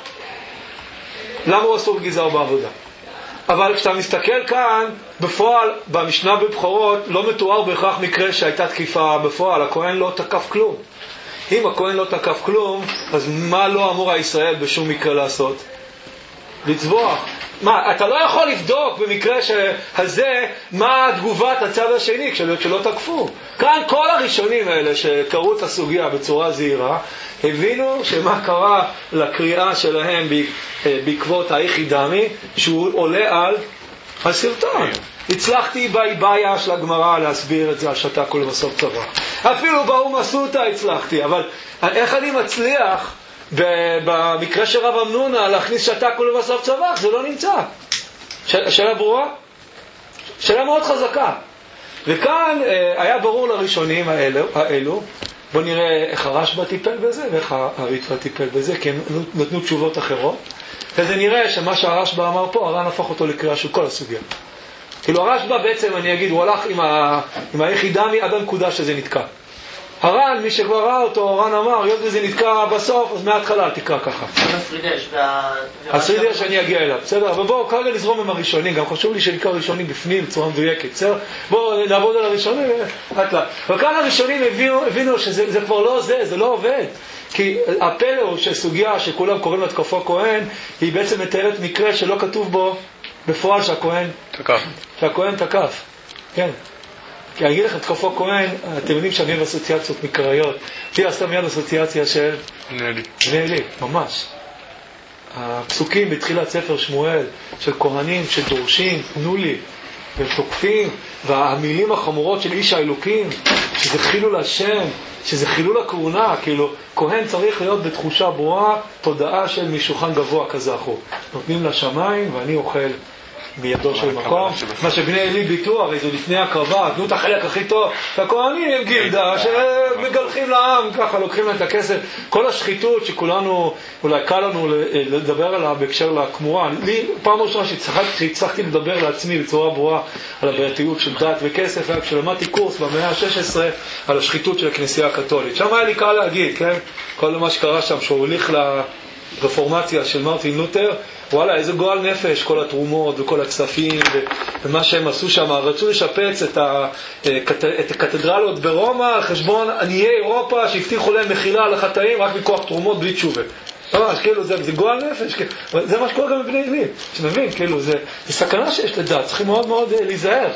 למה הוא אסור בגזרה בעבודה. אבל כשאתה מסתכל כאן, בפועל, במשנה בבחורות, לא מתואר בהכרח מקרה שהייתה תקיפה בפועל, הכהן לא תקף כלום. אם הכהן לא תקף כלום, אז מה לא אמור הישראל בשום מקרה לעשות? לצבוח. מה, אתה לא יכול לבדוק במקרה הזה מה תגובת הצד השני כשלא תקפו. כאן כל הראשונים האלה שקראו את הסוגיה בצורה זהירה, הבינו שמה קרה לקריאה שלהם בעקבות האיכי דמי, שהוא עולה על הסרטון. הצלחתי בעיבאיה של הגמרא להסביר את זה על שתק ולבסוף צבא. אפילו באום הסוטה הצלחתי, אבל איך אני מצליח במקרה של רב אמנונה להכניס שתק ולבסוף צבא? זה לא נמצא. שאלה ברורה? שאלה מאוד חזקה. וכאן היה ברור לראשונים האלו, האלו, בוא נראה איך הרשב"א טיפל בזה ואיך הריטב"א טיפל בזה, כי הם נתנו תשובות אחרות. וזה נראה שמה שהרשב"א אמר פה, הר"ן הפך אותו לקריאה של כל הסוגיה. כאילו הרשב"א בעצם, אני אגיד, הוא הלך עם, ה... עם היחידמי עד הנקודה שזה נתקע. הר"ן, מי שכבר ראה אותו, הר"ן אמר, היות וזה נתקע בסוף, אז מההתחלה תקרא ככה. הסרידש, וה... הסרידש אני אגיע אליו, בסדר? אבל בואו כרגע נזרום עם הראשונים, גם חשוב לי שנקרא ראשונים בפנים בצורה מדויקת, בסדר? בואו נעבוד על הראשונים, התלה. וכאן הראשונים הבינו, הבינו שזה זה כבר לא זה, זה לא עובד. כי הפלא הוא שסוגיה שכולם קוראים לתקפו כהן, היא בעצם מתארת מקרה שלא כתוב בו בפועל שהכהן תקף. שהכהן תקף, כן. כי אני אגיד לך, תקפו כהן, אתם יודעים שאני אוהב אסוציאציות מקראיות. תהיה עשתה מיד אסוציאציה של בני עלי. בני עלי, ממש. הפסוקים בתחילת ספר שמואל של כהנים שדורשים, תנו לי, והם תוקפים, והמילים החמורות של איש האלוקים, שזה חילול השם, שזה חילול הכהונה, כאילו, כהן צריך להיות בתחושה ברורה, תודעה של משולחן גבוה כזכו. נותנים לשמיים ואני אוכל מידו של מקום. מה שבני עלי ביטלו, הרי זה לפני הקרבה, תנו את החלק הכי טוב. הכהנים הם גילדה שמגלחים לעם, ככה לוקחים להם את הכסף. כל השחיתות שכולנו, אולי קל לנו לדבר עליה בהקשר לכמורה. לי, פעם ראשונה שהצלחתי לדבר לעצמי בצורה ברורה על הבעייתיות של דת וכסף, היה כשלמדתי קורס במאה ה-שש עשרה על השחיתות של הכנסייה הקתולית. שם היה לי קל להגיד, כן? כל מה שקרה שם, שהוא הוליך לרפורמציה של מרטין לותר, וואלה, איזה גועל נפש, כל התרומות וכל הכספים ומה שהם עשו שם. רצו לשפץ את, ה, את הקתדרלות ברומא על חשבון עניי אירופה שהבטיחו להם מחילה על החטאים רק מכוח תרומות בלי תשובה. ממש, כאילו, זה, זה גועל נפש. כאילו. זה מה שקורה גם בבני עלי. שנבין, כאילו, זה, זה סכנה שיש לדת, צריכים מאוד מאוד להיזהר.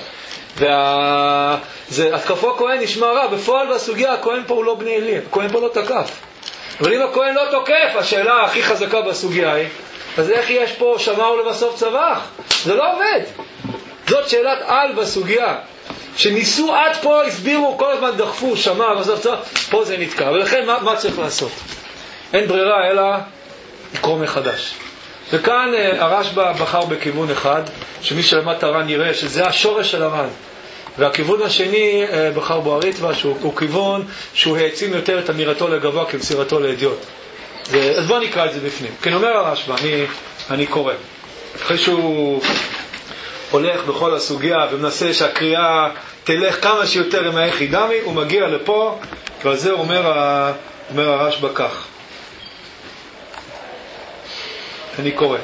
והתקפו כהן נשמע רע, בפועל בסוגיה הכהן פה הוא לא בני עלי, הכהן פה לא תקף. אבל אם הכהן לא תוקף, השאלה הכי חזקה בסוגיה היא, אז איך יש פה שמע ולבסוף צבח? זה לא עובד. זאת שאלת על בסוגיה. שניסו עד פה, הסבירו, כל הזמן דחפו, שמע ולבסוף צבח, פה זה נתקע. ולכן מה, מה צריך לעשות? אין ברירה אלא לקרוא מחדש. וכאן הרשב"א בחר בכיוון אחד, שמי שלמד את הר"ן יראה שזה השורש של הר"ן. והכיוון השני בחר בו הריטב"א, שהוא כיוון שהוא העצים יותר את אמירתו לגבוה כמסירתו לאדיוט. זה, אז בוא נקרא את זה בפנים. כן, אומר הרשב"א, אני, אני קורא. אחרי שהוא הולך בכל הסוגיה ומנסה שהקריאה תלך כמה שיותר עם היחידמי, הוא מגיע לפה, ועל זה אומר, אומר הרשב"א כך. אני קורא.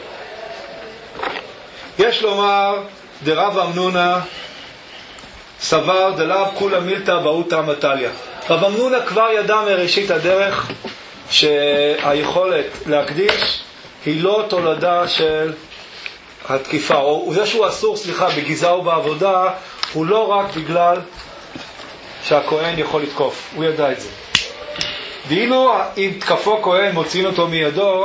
יש לומר, דרב אמנונה סבר דלאו כולה מילתא באותא מטליה. רב אמנונה כבר ידע מראשית הדרך שהיכולת להקדיש היא לא תולדה של התקיפה, או זה שהוא אסור, סליחה, בגזרה ובעבודה, הוא לא רק בגלל שהכהן יכול לתקוף, הוא ידע את זה. ואילו אם תקפו כהן מוציאים אותו מידו,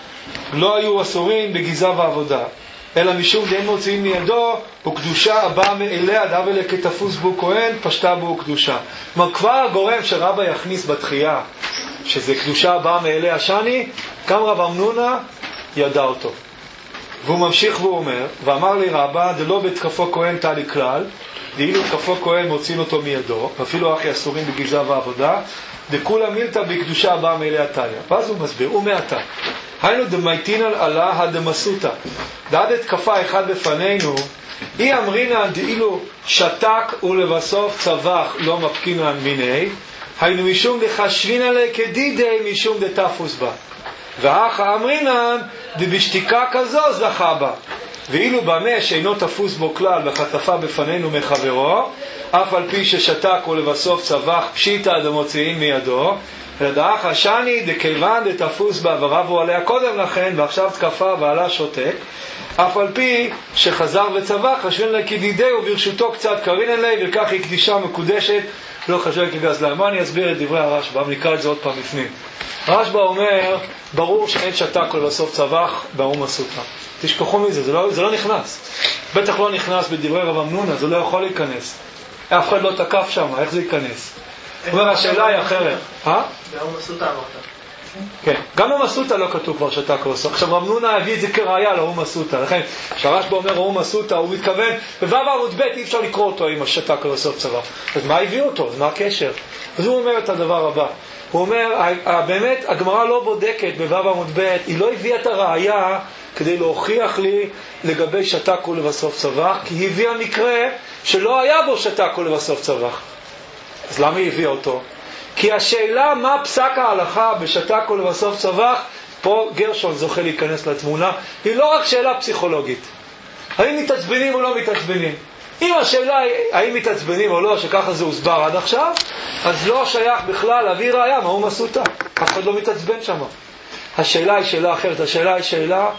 לא היו אסורים בגזע ועבודה, אלא משום דין מוציאים מידו, וקדושה הבאה מאליה, דאבלה כתפוס בו כהן, פשטה בו קדושה. כלומר, כבר הגורם שרבא יכניס בתחייה, שזה קדושה הבאה מאליה שני, גם רב אמנונה ידע אותו. והוא ממשיך והוא אומר, ואמר לי רבא, דלא בתקפו כהן תלי כלל, ואילו תקפו כהן מוציאים אותו מידו, ואפילו אחי אסורים בגזע ועבודה, דכולה מילתא בקדושה הבאה מאליה תליה. ואז הוא מסביר, הוא מעתה. היינו דמייטינל עלה הדמסותא. דעד התקפה אחד בפנינו, אי אמרינן דאילו שתק ולבסוף צבח לא מפקינן מיני, היינו משום דחשבינן לכדידי משום דתפוס בה. ואחא אמרינן דבשתיקה כזו זכה בה. ואילו במה שאינו תפוס בו כלל וחטפה בפנינו מחברו, אף על פי ששתק ולבסוף צבח פשיטה דמוציאים מידו, לדאח השני דכיוון דתפוס בה ורבו עליה קודם לכן ועכשיו תקפה ועלה שותק, אף על פי שחזר וצבח חשבין לה כדידי וברשותו קצת קרינן לי, וכך היא קדישה מקודשת לא חשב כגז להם. מה אני אסביר את דברי הרשב"א? נקרא את זה עוד פעם לפנים. הרשב"א אומר, ברור שאין שתק ולבסוף צבח באום הסוטה. תשכחו מזה, זה לא, זה לא נכנס. בטח לא נכנס בדברי רב אמנונה, זה לא יכול להיכנס. אף אחד לא תקף שם, איך זה ייכנס? אומר, השאלה היא אחרת. אה? באום הסוטה אמרת. כן, גם באום הסוטה לא כתוב כבר שתק ולבסוף. עכשיו רב אמנונה הביא את זה כראיה לאום הסוטה. לכן, כשהרשב"א אומר אום הסוטה, הוא מתכוון, בו"ב עמוד ב' אי אפשר לקרוא אותו עם השתק ולבסוף צבח. אז מה הביא אותו? אז מה הקשר? אז הוא אומר את הדבר הבא. הוא אומר, באמת, הגמרא לא בודקת בו"ב עמוד ב', היא לא הביאה את הראיה כדי להוכיח לי לגבי שתק ולבסוף צבח, כי היא הביאה מקרה שלא היה בו שתק ולבסוף צבח. אז למה היא הביאה אותו? כי השאלה מה פסק ההלכה בשתק ולבסוף צבח, פה גרשון זוכה להיכנס לתמונה, היא לא רק שאלה פסיכולוגית. האם מתעצבנים או לא מתעצבנים? אם השאלה היא האם מתעצבנים או לא, שככה זה הוסבר עד עכשיו, אז לא שייך בכלל להביא ראיה מאום הסוטה. אף אחד לא מתעצבן שם. השאלה היא שאלה אחרת. השאלה היא שאלה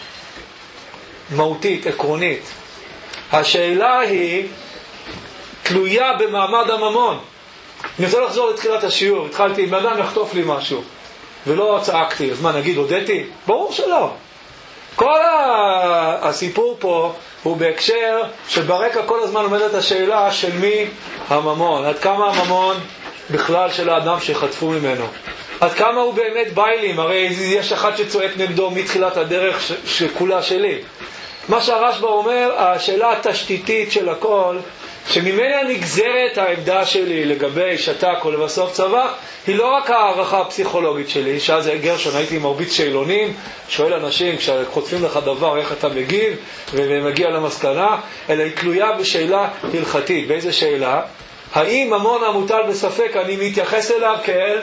מהותית, עקרונית. השאלה היא תלויה במעמד הממון. אני רוצה לחזור לתחילת השיעור. התחלתי, אם אדם יחטוף לי משהו ולא צעקתי, אז מה נגיד, הודיתי? ברור שלא. כל הסיפור פה הוא בהקשר שברקע כל הזמן עומדת השאלה של מי הממון, עד כמה הממון בכלל של האדם שחטפו ממנו, עד כמה הוא באמת ביילים. הרי יש אחד שצועק נגדו מתחילת הדרך ש- שכולה שלי. מה שהרשב"א אומר, השאלה התשתיתית של הכל, שממנה נגזרת העמדה שלי לגבי שתק או לבסוף צבח, היא לא רק הערכה הפסיכולוגית שלי, שאז גרשון הייתי מרביץ שאלונים, שואל אנשים כשחוטפים לך דבר איך אתה מגיב ומגיע למסקנה, אלא היא תלויה בשאלה הלכתית. באיזה שאלה? האם ממון המוטל בספק אני מתייחס אליו כאל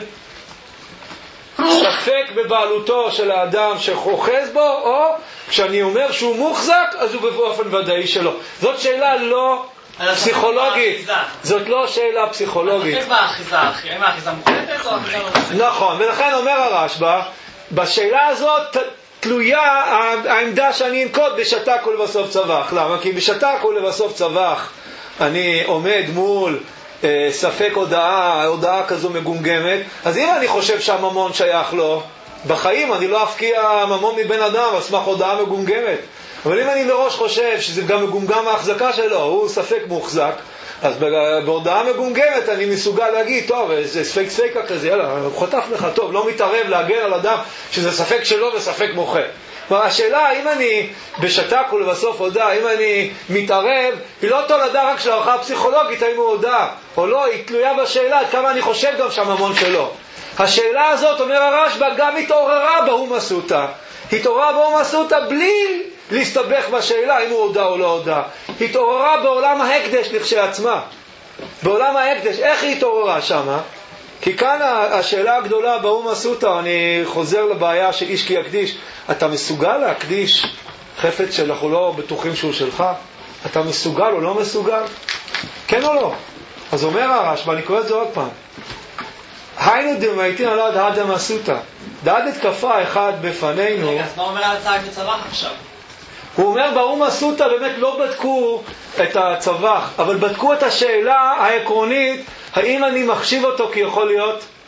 ספק בבעלותו של האדם שחוכז בו, או כשאני אומר שהוא מוחזק אז הוא באופן ודאי שלו. זאת שאלה לא פסיכולוגית, זאת לא שאלה פסיכולוגית. הספק באחיזה, האם האחיזה מוחלטת או האחיזה לא מוחלטת? נכון, ולכן אומר הרשב"א, בשאלה הזאת תלויה העמדה שאני אנקוט בשתק ולבסוף צבח. למה? כי בשתק ולבסוף צבח אני עומד מול אה, ספק הודעה, הודעה כזו מגומגמת, אז אם אני חושב שהממון שייך לו, בחיים אני לא אפקיע ממון מבן אדם על סמך הודעה מגומגמת. אבל אם אני מראש חושב שזה גם מגומגם ההחזקה שלו, הוא ספק מוחזק, אז בהודעה מגומגמת אני מסוגל להגיד, טוב, זה ספק ספקה כזה, יאללה, הוא חטף לך, טוב, לא מתערב להגן על אדם שזה ספק שלו וספק מוחה. כלומר, השאלה, אם אני בשתק ולבסוף הודעה, אם אני מתערב, היא לא תולדה רק של הערכה הפסיכולוגית, האם הוא הודעה או לא, היא תלויה בשאלה, עד כמה אני חושב גם שהממון שלו. השאלה הזאת, אומר הרשב"א, גם התעוררה באום הסוטה. התעוררה באום הסוטה בלי להסתבך בשאלה אם הוא הודע או לא הודע. התעוררה בעולם ההקדש לכשעצמה. בעולם ההקדש, איך היא התעוררה שמה? כי כאן השאלה הגדולה באום הסוטה, אני חוזר לבעיה של איש כי יקדיש. אתה מסוגל להקדיש חפץ שאנחנו לא בטוחים שהוא שלך? אתה מסוגל או לא מסוגל? כן או לא? אז אומר הרשב"א, אני קורא את זה עוד פעם. היינו דמייטין עלה דעד המסוטה. דעד התקפה אחד בפנינו. רגע, אז מה אומר על הצעק בצבח עכשיו? הוא אומר, באום הסוטה באמת לא בדקו את הצבח, אבל בדקו את השאלה העקרונית, האם אני מחשיב אותו כי יכול להיות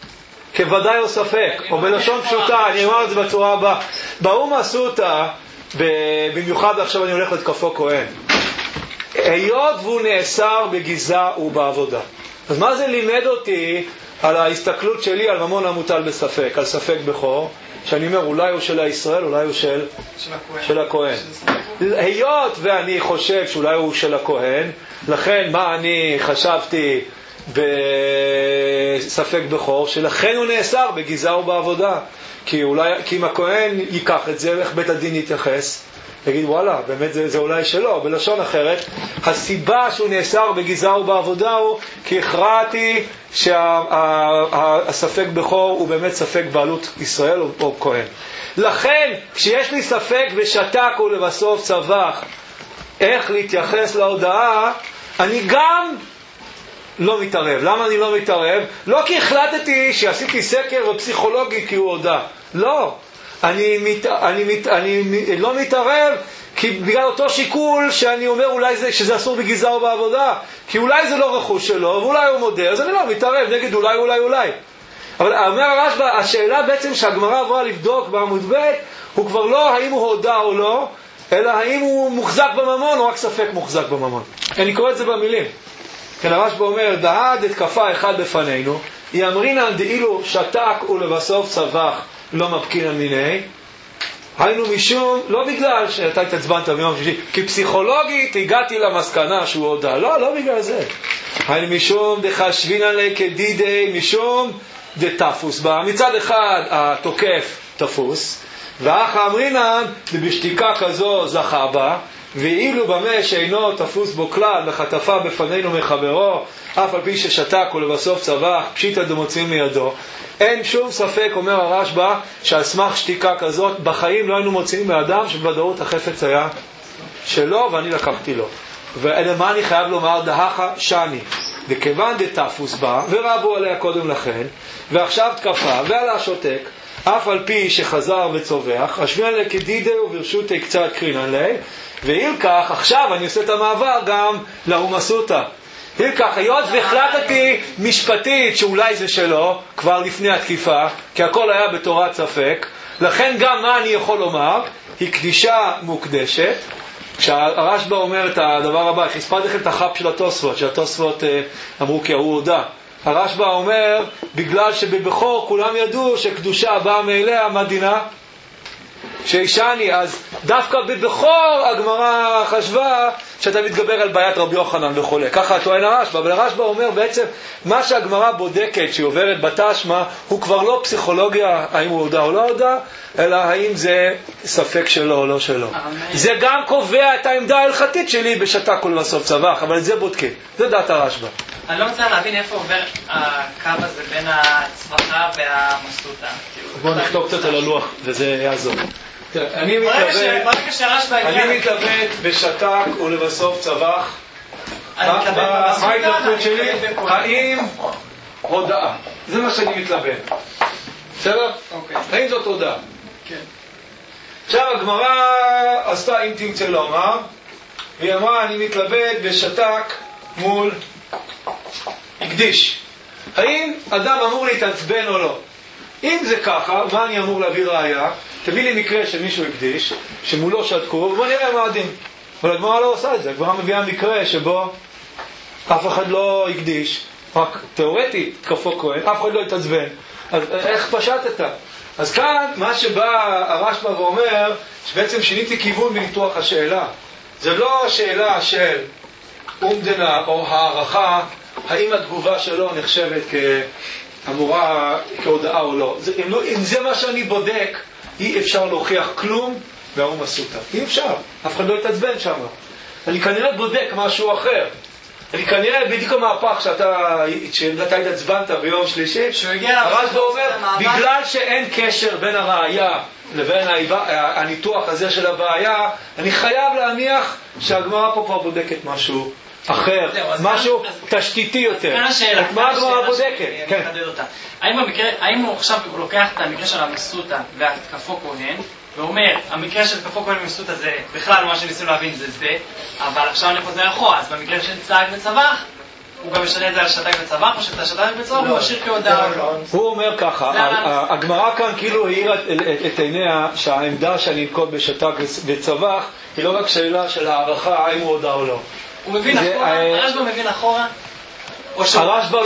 כוודאי או ספק, או בלשון פשוטה, אני אומר את זה בצורה הבאה. באום הסוטה, במיוחד עכשיו אני הולך לתקפו כהן, היות והוא נאסר בגזע ובעבודה. אז מה זה לימד אותי על ההסתכלות שלי על ממון המוטל בספק, על ספק בכור, שאני אומר אולי הוא של הישראל, אולי הוא של, של הכהן. של הכהן. היות ואני חושב שאולי הוא של הכהן, לכן מה אני חשבתי בספק בכור, שלכן הוא נאסר בגזע ובעבודה. כי, אולי, כי אם הכהן ייקח את זה, איך בית הדין יתייחס? יגיד וואלה, באמת זה, זה אולי שלו. בלשון אחרת, הסיבה שהוא נאסר בגזע ובעבודה הוא כי הכרעתי שהספק בכור הוא באמת ספק בעלות ישראל או, או כהן. לכן, כשיש לי ספק ושתק ולבסוף צווח איך להתייחס להודעה, אני גם לא מתערב. למה אני לא מתערב? לא כי החלטתי שעשיתי סקר ופסיכולוגי כי הוא הודע. לא. אני, מת, אני, מת, אני לא מתערב כי בגלל אותו שיקול שאני אומר אולי זה, שזה אסור בגזע או בעבודה. כי אולי זה לא רכוש שלו ואולי הוא מודה, אז אני לא מתערב נגד אולי אולי אולי. אבל אומר הרשב"א, השאלה בעצם שהגמרא עברה לבדוק בעמוד ב' הוא כבר לא האם הוא הודע או לא, אלא האם הוא מוחזק בממון או רק ספק מוחזק בממון. אני קורא את זה במילים. כן, הרשב"א אומר, דהד התקפה אחד בפנינו, היא אמרינן דאילו שתק ולבסוף צווח לא מפקינן מיני, היינו משום, לא בגלל שאתה התעצבנת ביום שישי, כי פסיכולוגית הגעתי למסקנה שהוא הודע, לא, לא בגלל זה. היינו משום דחשבינן לי כדידי, משום דתפוס בה. מצד אחד התוקף תפוס, ואח אמרינן דבשתיקה כזו זכה בה, ואילו במה שאינו תפוס בו כלל וחטפה בפנינו מחברו, אף על פי ששתק ולבסוף צווח פשיטא דמוציאים מידו, אין שום ספק, אומר הרשב"א, שעל סמך שתיקה כזאת בחיים לא היינו מוציאים מאדם שבוודאות החפץ היה שלו ואני לקחתי לו. ולמה אני חייב לומר? דהכה שני וכיוון דתפוס בה ורבו עליה קודם לכן ועכשיו תקפה ועלה שותק אף על פי שחזר וצובח, השמיע לה כדידה וברשותי קצת קרינן לי, ואיל כך, עכשיו אני עושה את המעבר גם לאומסותה. איל כך, היות והחלטתי משפטית שאולי זה שלו, כבר לפני התקיפה, כי הכל היה בתורת ספק, לכן גם מה אני יכול לומר? היא קדישה מוקדשת. כשהרשב"א אומר את הדבר הבא, חספד לכם את החפ של התוספות, שהתוספות אה, אמרו כי הוא הודע. הרשב"א אומר, בגלל שבבכור כולם ידעו שקדושה באה מאליה, מה דינה? שישני, אז דווקא בבכור הגמרא חשבה שאתה מתגבר על בעיית רבי יוחנן וכו'. ככה טוען הרשב"א, אבל הרשב"א אומר בעצם, מה שהגמרא בודקת שהיא עוברת בתשמע, הוא כבר לא פסיכולוגיה, האם הוא הודע או לא הודע, אלא האם זה ספק שלו או לא שלו. זה גם קובע את העמדה ההלכתית שלי בשתק ולבסוף צווח, אבל זה בודקים. זה דעת הרשב"א. אני לא מצליח להבין איפה עובר הקו הזה בין הצווחה והמסוטה. בואו נכתוב קצת על הלוח, וזה יעזור. אני מתלבט בשתק ולבסוף צווח. מה ההתלבטות שלי? האם הודעה? זה מה שאני מתלבט. בסדר? האם זאת הודעה? כן. עכשיו הגמרא עשתה אם תמצא לומר, והיא אמרה אני מתלבט בשתק מול הקדיש. האם אדם אמור להתעצבן או לא? אם זה ככה, מה אני אמור להביא ראיה? תביא לי מקרה שמישהו הקדיש, שמולו שתקו, ובוא נראה מה הדין. אבל הגמרא לא עושה את זה. הגמרא מביאה מקרה שבו אף אחד לא הקדיש, רק תיאורטית תקפו כהן, אף אחד לא התעצבן. אז איך פשטת? אז כאן מה שבא הרשב"א ואומר, שבעצם שיניתי כיוון בניתוח השאלה. זה לא השאלה של אומדנה או הערכה, האם התגובה שלו נחשבת כאמורה, כהודעה או לא. זה, אם, לא. אם זה מה שאני בודק, אי אפשר להוכיח כלום והאום הסוטה. אי אפשר. אף אחד לא יתעצבן שם. אני כנראה בודק משהו אחר. אני כנראה בדיוק המהפך שאתה, שאתה התעצבנת ביום שלישי, הרשב"א אומר, בגלל שאין קשר בין הראייה לבין הניתוח הזה של הבעיה, אני חייב להניח שהגמרא פה כבר בודקת משהו אחר, משהו תשתיתי יותר. את מה הגמרא בודקת? האם הוא עכשיו לוקח את המקרה של המסוטה והתקפו כהן, ואומר, המקרה של תקפו כהן ומסוטה זה בכלל מה שניסינו להבין זה זה, אבל עכשיו אני חוזר אחורה, אז במקרה של צעק וצווח, הוא גם משנה את זה על שתק וצבח, או שאת השתק וצבח הוא משאיר כהודעה או לא? הוא אומר ככה, הגמרא כאן כאילו העירה את עיניה שהעמדה שאני אנקוט בשתק וצבח היא לא רק שאלה של הערכה האם הוא הודעה או לא. הוא מבין אחורה? הרשב"א מבין אחורה? הרשב"א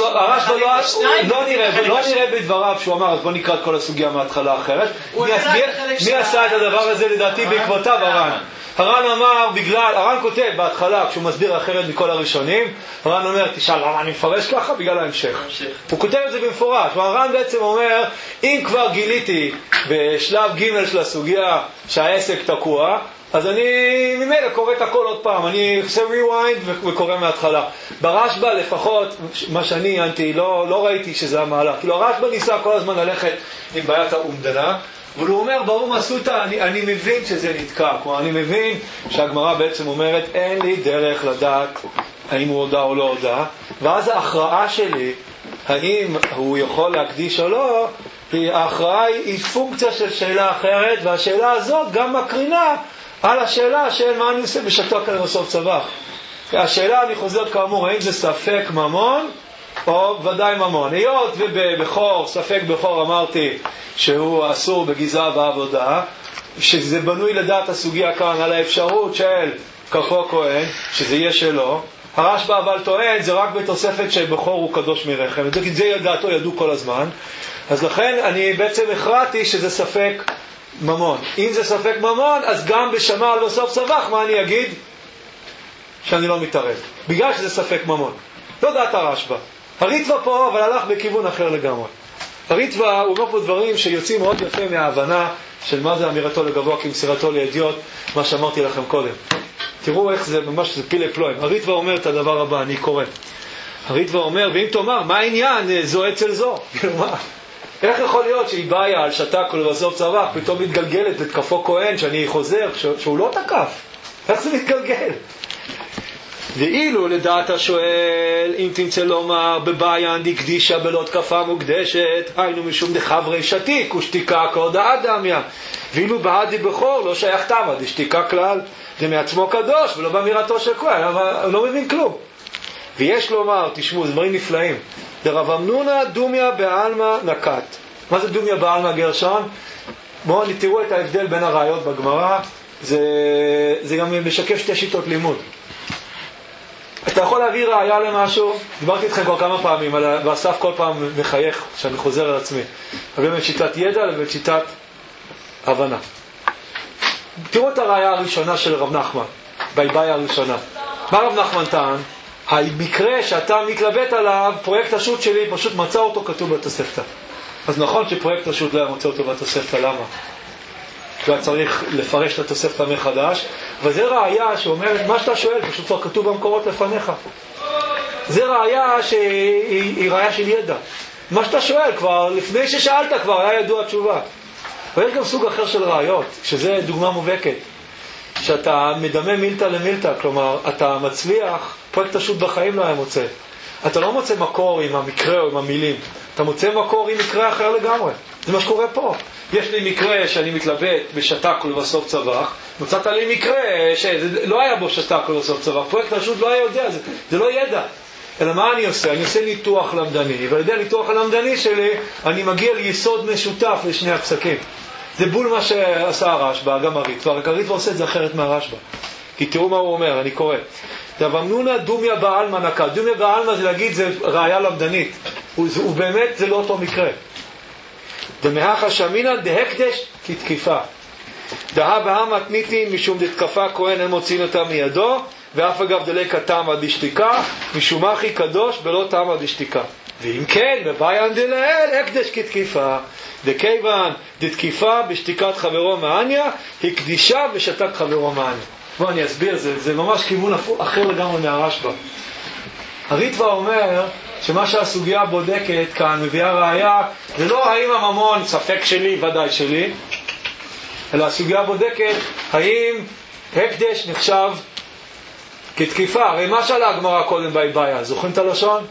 לא נראה בדבריו שהוא אמר, אז בוא נקרא את כל הסוגיה מההתחלה אחרת. מי עשה את הדבר הזה לדעתי בעקבותיו? הר"ן. הר"ן אמר, בגלל, הר"ן כותב בהתחלה כשהוא מסביר אחרת מכל הראשונים, הר"ן אומר, תשאל למה אני מפרש ככה? בגלל ההמשך. הוא כותב את זה במפורש, והר"ן בעצם אומר, אם כבר גיליתי בשלב ג' של הסוגיה שהעסק תקוע, אז אני ממילא קורא את הכל עוד פעם, אני עושה rewind וקורא מההתחלה. ברשב"א לפחות, מה שאני עיינתי, לא, לא ראיתי שזה המהלך. כאילו הרשב"א ניסה כל הזמן ללכת עם בעיית האומדנה, אבל הוא אומר, ברור מסוטה, אני, אני מבין שזה נתקע. כלומר, אני מבין שהגמרא בעצם אומרת, אין לי דרך לדעת האם הוא הודע או לא הודע, ואז ההכרעה שלי, האם הוא יכול להקדיש או לא, ההכרעה היא פונקציה של שאלה אחרת, והשאלה הזאת גם מקרינה על השאלה של מה אני עושה בשתק בסוף צבח. השאלה, אני חוזר כאמור, האם זה ספק ממון או ודאי ממון. היות ובבחור, ספק בחור אמרתי שהוא אסור בגזעה בעבודה, שזה בנוי לדעת הסוגיה כאן על האפשרות של כפו כהן, שזה יהיה שלו. הרשב"א אבל טוען, זה רק בתוספת שבחור הוא קדוש מרחם. את זה ידעתו, ידעו כל הזמן. אז לכן אני בעצם הכרעתי שזה ספק ממון. אם זה ספק ממון, אז גם בשמע על בסוף צבח, מה אני אגיד? שאני לא מתערב. בגלל שזה ספק ממון. לא דעת הרשב"א. הריטב"א פה, אבל הלך בכיוון אחר לגמרי. הריטב"א, הוא אומר פה דברים שיוצאים מאוד יפה מההבנה של מה זה אמירתו לגבוה כמסירתו לידיעות, מה שאמרתי לכם קודם. תראו איך זה, ממש זה פילי פלואים. הריטב"א אומר את הדבר הבא, אני קורא. הריטב"א אומר, ואם תאמר, מה העניין? זו אצל זו. מה? איך יכול להיות שהיא באה על שתק ולבסוף צבח, פתאום מתגלגלת לתקפו כהן, שאני חוזר, שהוא לא תקף? איך זה מתגלגל? ואילו לדעת השואל, אם תמצא לומר, בבעיין דקדישה בלא תקפה מוקדשת, היינו משום דחברי שתיק ושתיקה כהודאה דמיא. ואילו בעדי בכור לא שייך תמה, דשתיקה כלל, זה מעצמו קדוש ולא באמירתו של כהן, אבל הוא לא מבין כלום. ויש לומר, תשמעו, זה דברים נפלאים, דרב אמנונה דומיה בעלמא נקט. מה זה דומיה בעלמא גרשון? בואו תראו את ההבדל בין הראיות בגמרא, זה, זה גם משקף שתי שיטות לימוד. אתה יכול להביא ראיה למשהו, דיברתי איתכם כבר כמה פעמים, ואסף כל פעם מחייך שאני חוזר על עצמי, אבל בין שיטת ידע לבין שיטת הבנה. תראו את הראיה הראשונה של רב נחמן, באיבאיה הראשונה. מה רב נחמן טען? המקרה שאתה מתלבט עליו, פרויקט השו"ת שלי פשוט מצא אותו כתוב בתוספתא. אז נכון שפרויקט השו"ת לא היה מוצא אותו בתוספתא, למה? כי היה צריך לפרש את התוספתא מחדש, וזה ראיה שאומרת, מה שאתה שואל פשוט כבר כתוב במקורות לפניך. זה ראיה שהיא ראיה של ידע. מה שאתה שואל כבר, לפני ששאלת כבר היה ידוע התשובה. ויש גם סוג אחר של ראיות, שזה דוגמה מובהקת. שאתה מדמה מילתא למילתא, כלומר, אתה מצליח, פרויקט השו"ת בחיים לא היה מוצא. אתה לא מוצא מקור עם המקרה או עם המילים, אתה מוצא מקור עם מקרה אחר לגמרי. זה מה שקורה פה. יש לי מקרה שאני מתלבט בשתק ולבסוף צבח, מצאת לי מקרה שלא היה בו שתק ולבסוף צבח, פרויקט השו"ת לא היה יודע, זה, זה לא ידע. אלא מה אני עושה? אני עושה ניתוח למדני, ועל ידי הניתוח הלמדני שלי, אני מגיע ליסוד משותף לשני הפסקים. זה בול מה שעשה הרשב"א, גם הריטב"א, רק הריטב"א עושה את זה אחרת מהרשב"א. כי תראו מה הוא אומר, אני קורא. דרב אמנונה דומיה בעלמא נקט. דומיה בעלמא זה להגיד, זה ראיה למדנית. ובאמת זה לא אותו מקרה. דמהכה שמינן דהקדש כתקיפה. דהה בהה מתניתין משום דתקפה כהן הם מוצאים אותה מידו, ואף אגב דלקה תמה דשתיקה, משום אחי קדוש בלא תמה דשתיקה. ואם כן, בבעיין דלאל, הקדש כתקיפה. וכיוון דתקיפה בשתיקת חברו מעניה, הקדישה ושתק חברו מעניה. בוא אני אסביר, זה, זה ממש כיוון אחר לגמרי מהרשב"א. הריטב"א אומר שמה שהסוגיה בודקת כאן, מביאה ראיה, זה לא האם הממון ספק שלי, ודאי שלי, אלא הסוגיה בודקת האם הקדש נחשב כתקיפה. הרי מה שאלה הגמרא קודם באיבאיה? זוכרים את הלשון?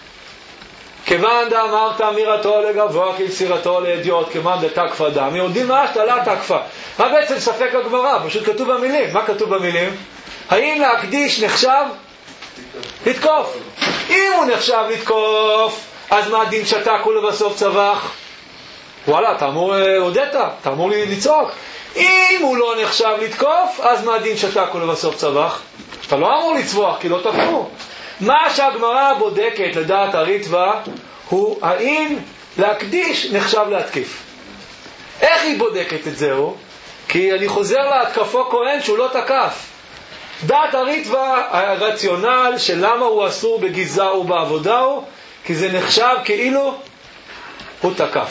כיוון דאמרת אמירתו לגבוה כמסירתו לידיעות, כיוון דתקפה דמי, יודעים מה השתלה תקפה. מה בעצם ספק הגמרא? פשוט כתוב במילים. מה כתוב במילים? האם להקדיש נחשב לתקוף. אם הוא נחשב לתקוף, אז מה הדין שתק ולבסוף צווח? וואלה, אתה אמור, הודית, אתה אמור לצעוק. אם הוא לא נחשב לתקוף, אז מה הדין שתק ולבסוף צווח? אתה לא אמור לצווח, כי לא תקפו. מה שהגמרא בודקת לדעת הריטב"א, הוא האם להקדיש נחשב להתקיף. איך היא בודקת את זהו? כי אני חוזר להתקפו כהן שהוא לא תקף. דעת הריטב"א, הרציונל של למה הוא אסור בגזע ובעבודה הוא, כי זה נחשב כאילו הוא תקף.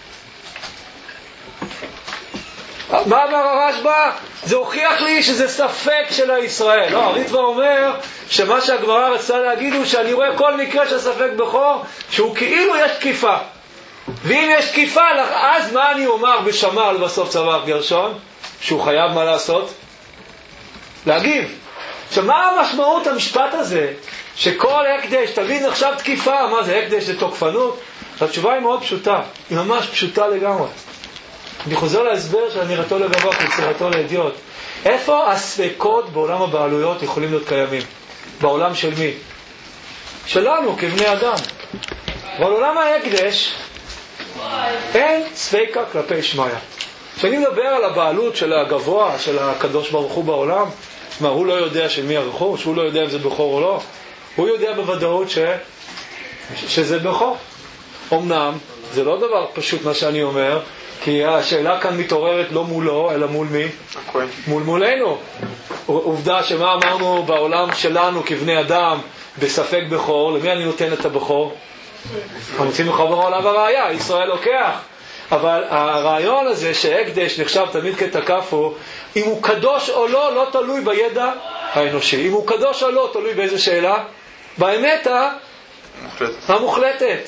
מה אמר הרשב"א? זה הוכיח לי שזה ספק של הישראל. לא, הריטב"א אומר שמה שהגמרא רצתה להגיד הוא שאני רואה כל מקרה של ספק בכור שהוא כאילו יש תקיפה. ואם יש תקיפה, אז מה אני אומר בשמר לבסוף צווח גרשון? שהוא חייב מה לעשות? להגיב. עכשיו, מה המשמעות המשפט הזה? שכל הקדש, תבין עכשיו תקיפה, מה זה הקדש? זה תוקפנות? התשובה היא מאוד פשוטה, היא ממש פשוטה לגמרי. אני חוזר להסבר של אמירתו לגבוה כיצירתו לאדיוט. איפה הספקות בעולם הבעלויות יכולים להיות קיימים? בעולם של מי? שלנו כבני אדם. אבל עולם ההקדש אין ספקה כלפי שמיה. כשאני מדבר על הבעלות של הגבוה, של הקדוש ברוך הוא בעולם, מה, הוא לא יודע של מי הרכוש? הוא לא יודע אם זה בכור או לא? הוא יודע בוודאות ש... שזה בכור. אמנם, זה לא דבר פשוט מה שאני אומר, כי השאלה כאן מתעוררת לא מולו, אלא מול מי? Okay. מול מולנו. עובדה שמה אמרנו בעולם שלנו כבני אדם בספק בכור, למי אני נותן את הבכור? אנחנו רוצים לחבר עליו הראייה, ישראל לוקח. אבל הרעיון הזה שהקדש נחשב תמיד כתקף הוא, אם הוא קדוש או לא, לא תלוי בידע האנושי. אם הוא קדוש או לא, תלוי באיזה שאלה? באמת המוחלטת. המוחלטת.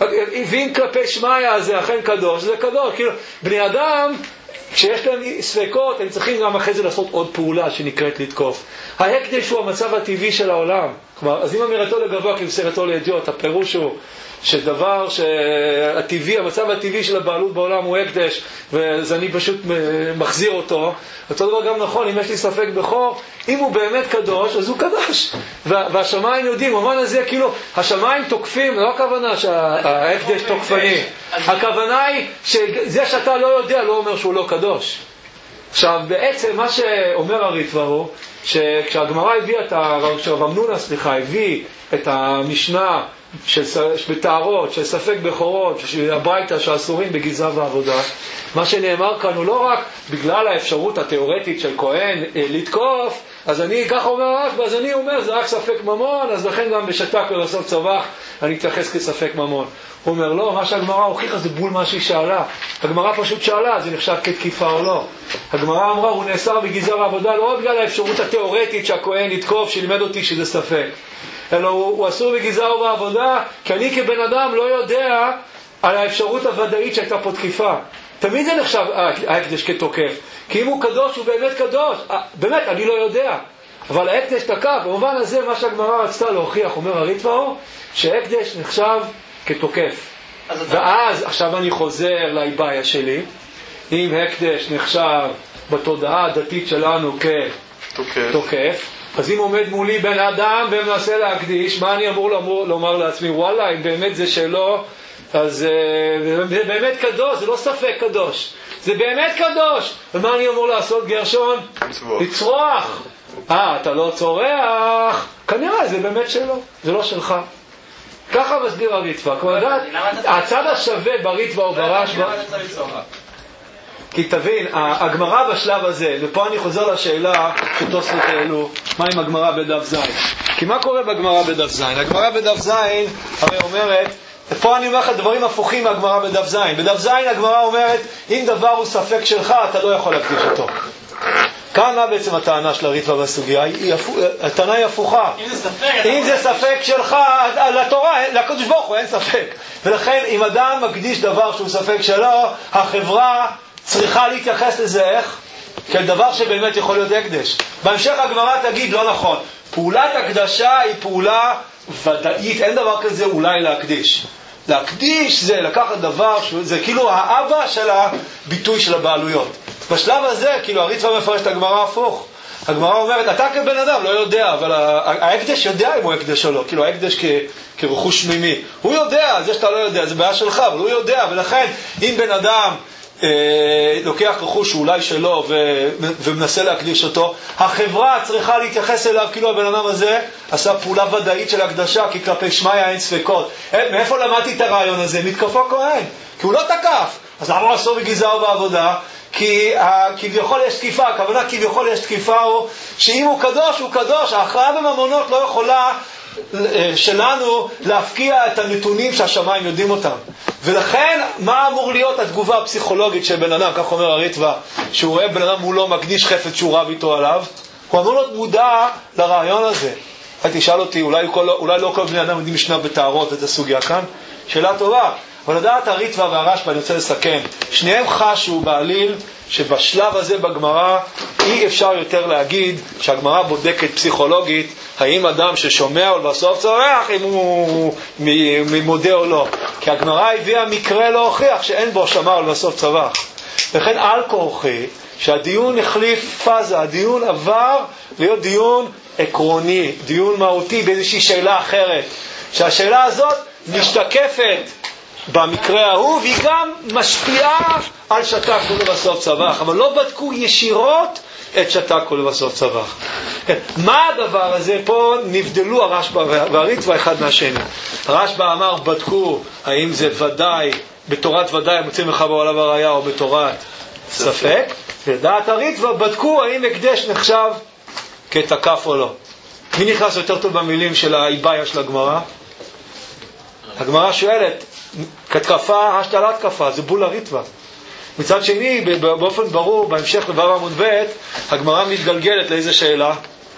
ואם כלפי שמיה זה אכן קדוש, זה קדוש. כאילו, בני אדם, כשיש להם ספקות, הם צריכים גם אחרי זה לעשות עוד פעולה שנקראת לתקוף. ההקדש הוא המצב הטבעי של העולם. כלומר, אז אם אמירתו לגבוה כמסרתו לאדיוט, הפירוש הוא שדבר שהטבעי, המצב הטבעי של הבעלות בעולם הוא הקדש, ואז אני פשוט מחזיר אותו. אותו דבר גם נכון, אם יש לי ספק בכור, אם הוא באמת קדוש, אז הוא קדוש. והשמיים יודעים, במובן הזה, כאילו, השמיים תוקפים, לא הכוונה שההקדש תוקפני. הכוונה היא שזה שאתה לא יודע, לא אומר שהוא לא קדוש. עכשיו, בעצם מה שאומר הריטב"א הוא, שכשהגמרא הביאה את הרב אמנונה, סליחה, הביא את המשנה של בתארות, של ספק בכורות, של הברייתא שאסורים בגזע ועבודה, מה שנאמר כאן הוא לא רק בגלל האפשרות התיאורטית של כהן לתקוף, אז אני ככה אומר רק, ואז אני אומר זה רק ספק ממון, אז לכן גם בשתק ולסוף צווח אני אתייחס כספק ממון. הוא אומר לא, מה שהגמרא הוכיחה זה בול מה שהיא שאלה. הגמרא פשוט שאלה, זה נחשב כתקיפה או לא. הגמרא אמרה, הוא נאסר בגזע ועבודה לא רק בגלל האפשרות התיאורטית שהכהן יתקוף, שלימד אותי שזה ספק, אלא הוא, הוא אסור בגזע ובעבודה, כי אני כבן אדם לא יודע על האפשרות הוודאית שהייתה פה תקיפה. תמיד זה נחשב ההקדש כתוקף, כי אם הוא קדוש הוא באמת קדוש, באמת אני לא יודע, אבל ההקדש תקף. במובן הזה מה שהגמרא רצתה להוכיח, אומר הריטב"א, שההקדש נחשב כתוקף. ואז עכשיו אני חוזר לאיבאיה שלי, אם הקדש נחשב בתודעה הדתית שלנו כתוקף, אז אם עומד מולי בן אדם ומנסה להקדיש, מה אני אמור לומר, לומר לעצמי? וואלה, אם באמת זה שלו, אז זה באמת קדוש, זה לא ספק קדוש, זה באמת קדוש. ומה אני אמור לעשות, גרשון? לצרוח. אה, אתה לא צורח, כנראה זה באמת שלו, זה לא שלך. ככה מסביר הריטב"א. הצד השווה בריטב"א או ברשב"א, כי תבין, הגמרא בשלב הזה, ופה אני חוזר לשאלה שתוספות העלו, מה עם הגמרא בדף זין? כי מה קורה בגמרא בדף זין? הגמרא בדף זין הרי אומרת, פה אני אומר לך דברים הפוכים מהגמרא בדף זין. בדף זין הגמרא אומרת, אם דבר הוא ספק שלך, אתה לא יכול להקדיש אותו. כאן מה בעצם הטענה של הריטב"א בסוגיה? הטענה היא הפוכה. אם זה ספק שלך, לתורה, לקדוש ברוך הוא אין ספק. ולכן אם אדם מקדיש דבר שהוא ספק שלו, החברה צריכה להתייחס לזה איך? כאל דבר שבאמת יכול להיות הקדש. בהמשך הגמרא תגיד לא נכון. פעולת הקדשה היא פעולה ודאית, אין דבר כזה אולי להקדיש. להקדיש זה לקחת דבר, זה כאילו האבא של הביטוי של הבעלויות. בשלב הזה, כאילו הריטב"א מפרש את הגמרא הפוך. הגמרא אומרת, אתה כבן אדם לא יודע, אבל ההקדש יודע אם הוא הקדש או לא, כאילו ההקדש כרכוש שמימי. הוא יודע, זה שאתה לא יודע, זה בעיה שלך, אבל הוא יודע, ולכן אם בן אדם אה, לוקח רכוש שאולי שלו ו, ומנסה להקדיש אותו, החברה צריכה להתייחס אליו כאילו הבן אדם הזה עשה פעולה ודאית של הקדשה, כי כלפי שמיה אין ספקות. מאיפה למדתי את הרעיון הזה? מתקפו כהן, כי הוא לא תקף. אז למה הוא עשו בגזעו בעבודה? כי כביכול יש תקיפה, הכוונה כביכול יש תקיפה הוא שאם הוא קדוש, הוא קדוש. ההכרעה בממונות לא יכולה שלנו להפקיע את הנתונים שהשמיים יודעים אותם. ולכן, מה אמור להיות התגובה הפסיכולוגית של בן אדם, כך אומר הריטב"א, שהוא רואה בן אדם מולו מקדיש חפץ שהוא רב איתו עליו? הוא אמור להיות מודע לרעיון הזה. הייתי תשאל אותי, אולי, כל, אולי לא כל בני אדם יודעים משנה בתארות את הסוגיה כאן? שאלה טובה. אבל לדעת הריטב"א והרשב"א, אני רוצה לסכם, שניהם חשו בעליל שבשלב הזה בגמרא אי אפשר יותר להגיד שהגמרא בודקת פסיכולוגית האם אדם ששומע ולבסוף צורח אם הוא מודה או לא, כי הגמרא הביאה מקרה לא הוכיח שאין בו שמע ולבסוף צורח. לכן על כורחי שהדיון החליף פאזה, הדיון עבר להיות דיון עקרוני, דיון מהותי באיזושהי שאלה אחרת, שהשאלה הזאת משתקפת במקרה ההוא, והיא גם משפיעה על שתק ולבסוף צווח, אבל לא בדקו ישירות את שתק ולבסוף צווח. מה הדבר הזה? פה נבדלו הרשב"א והריטב"א אחד מהשני. הרשב"א אמר בדקו האם זה ודאי, בתורת ודאי מוצאים מחבר עליו הראיה או בתורת ספק, ולדעת הריטב"א בדקו האם הקדש נחשב כתקף או לא. מי נכנס יותר טוב במילים של האיבאיה של הגמרא? הגמרא שואלת, כתקפה, השתלת תקפה, זה בול הריטב"א. מצד שני, באופן ברור, בהמשך לבבא עמוד ב', הגמרא מתגלגלת לאיזה שאלה?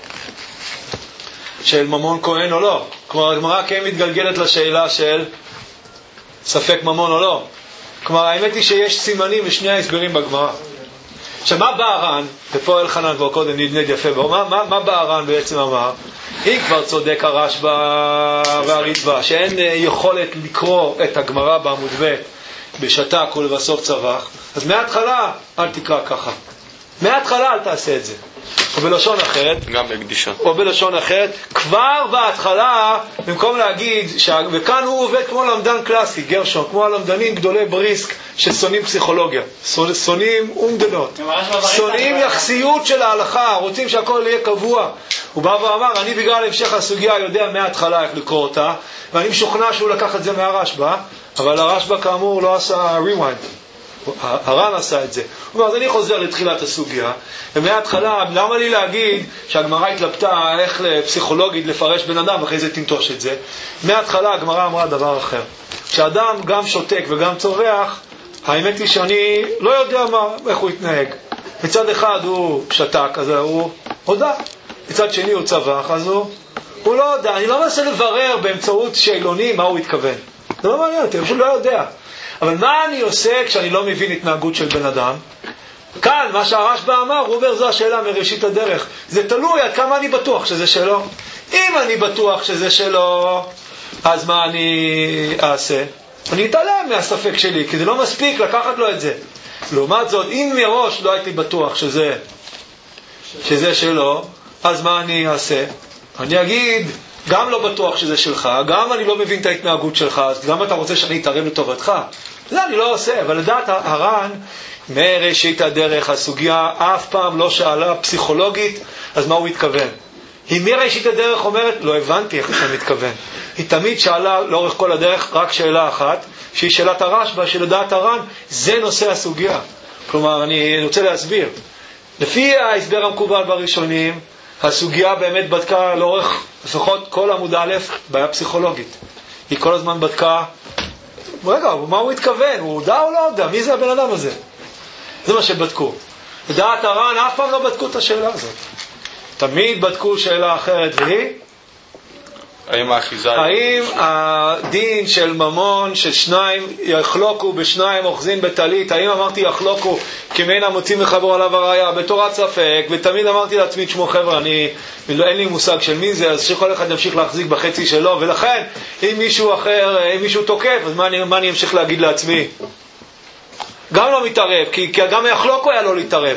של ממון כהן או לא. כלומר, הגמרא כן מתגלגלת לשאלה של ספק ממון או לא. כלומר, האמת היא שיש סימנים ושני ההסברים בגמרא. עכשיו, מה בא הר"ן, ופה אלחנן כבר קודם נדנד יפה בו, מה, מה, מה בא הר"ן בעצם אמר? אם כבר צודק הרשב"א והריטב"א שאין יכולת לקרוא את הגמרא בעמוד ב' בשתק ולבסוף צווח, אז מההתחלה אל תקרא ככה, מההתחלה אל תעשה את זה, או בלשון אחרת, גם בקדישה, או בלשון אחרת, כבר בהתחלה, במקום להגיד, ש... וכאן הוא עובד כמו למדן קלאסי, גרשון, כמו הלמדנים גדולי בריסק ששונאים פסיכולוגיה, שונאים אומדנות, שונאים יחסיות של ההלכה, רוצים שהכל יהיה קבוע. הוא בא ואמר, אני בגלל המשך הסוגיה יודע מההתחלה איך לקרוא אותה, ואני משוכנע שהוא לקח את זה מהרשב"א, אבל הרשב"א כאמור לא עשה rewind, הר"ן עשה את זה. הוא אומר, אז אני חוזר לתחילת הסוגיה, ומההתחלה, למה לי להגיד שהגמרא התלבטה איך לפסיכולוגית לפרש בן אדם, אחרי זה תנטוש את זה? מההתחלה הגמרא אמרה דבר אחר. כשאדם גם שותק וגם צורח, האמת היא שאני לא יודע מה, איך הוא יתנהג. מצד אחד הוא שתק, אז הוא הודע. מצד שני הוא צווח, אז הוא, הוא לא יודע. אני לא מנסה לברר באמצעות שאלונים מה הוא התכוון. זה לא מעניין אותי, הוא לא יודע. אבל מה אני עושה כשאני לא מבין התנהגות של בן אדם? כאן, מה שהרשב"א אמר, הוא אומר, זו השאלה מראשית הדרך. זה תלוי עד כמה אני בטוח שזה שלו. אם אני בטוח שזה שלו, אז מה אני אעשה? אני אתעלם מהספק שלי, כי זה לא מספיק לקחת לו את זה. לעומת זאת, אם מראש לא הייתי בטוח שזה, שזה שלו, אז מה אני אעשה? אני אגיד, גם לא בטוח שזה שלך, גם אני לא מבין את ההתנהגות שלך, אז גם אתה רוצה שאני אתערב לטובתך? זה אני לא עושה, אבל לדעת הר"ן, מראשית הדרך, הסוגיה אף פעם לא שאלה פסיכולוגית, אז מה הוא התכוון? היא מראשית הדרך אומרת, לא הבנתי איך אתה מתכוון. היא תמיד שאלה לאורך כל הדרך רק שאלה אחת, שהיא שאלת הרשב"א, שלדעת הר"ן, זה נושא הסוגיה. כלומר, אני רוצה להסביר. לפי ההסבר המקובל בראשונים, הסוגיה באמת בדקה לאורך, לפחות כל עמוד א', בעיה פסיכולוגית. היא כל הזמן בדקה, רגע, מה הוא התכוון? הוא הודע או לא הודע? מי זה הבן אדם הזה? זה מה שבדקו. לדעת הר"ן, אף פעם לא בדקו את השאלה הזאת. תמיד בדקו שאלה אחרת, והיא? האם האחיזה... האם הדין של ממון, של שניים, יחלוקו בשניים אוחזין בטלית, האם אמרתי יחלוקו כמין המוצאים מחבר עליו הראיה, בתורת ספק, ותמיד אמרתי לעצמי, תשמעו חבר'ה, אני, אין לי מושג של מי זה, אז שכל אחד ימשיך להחזיק בחצי שלו, ולכן, אם מישהו אחר, אם מישהו תוקף, אז מה אני, מה אני אמשיך להגיד לעצמי? גם לא מתערב, כי, כי גם יחלוקו היה לא להתערב.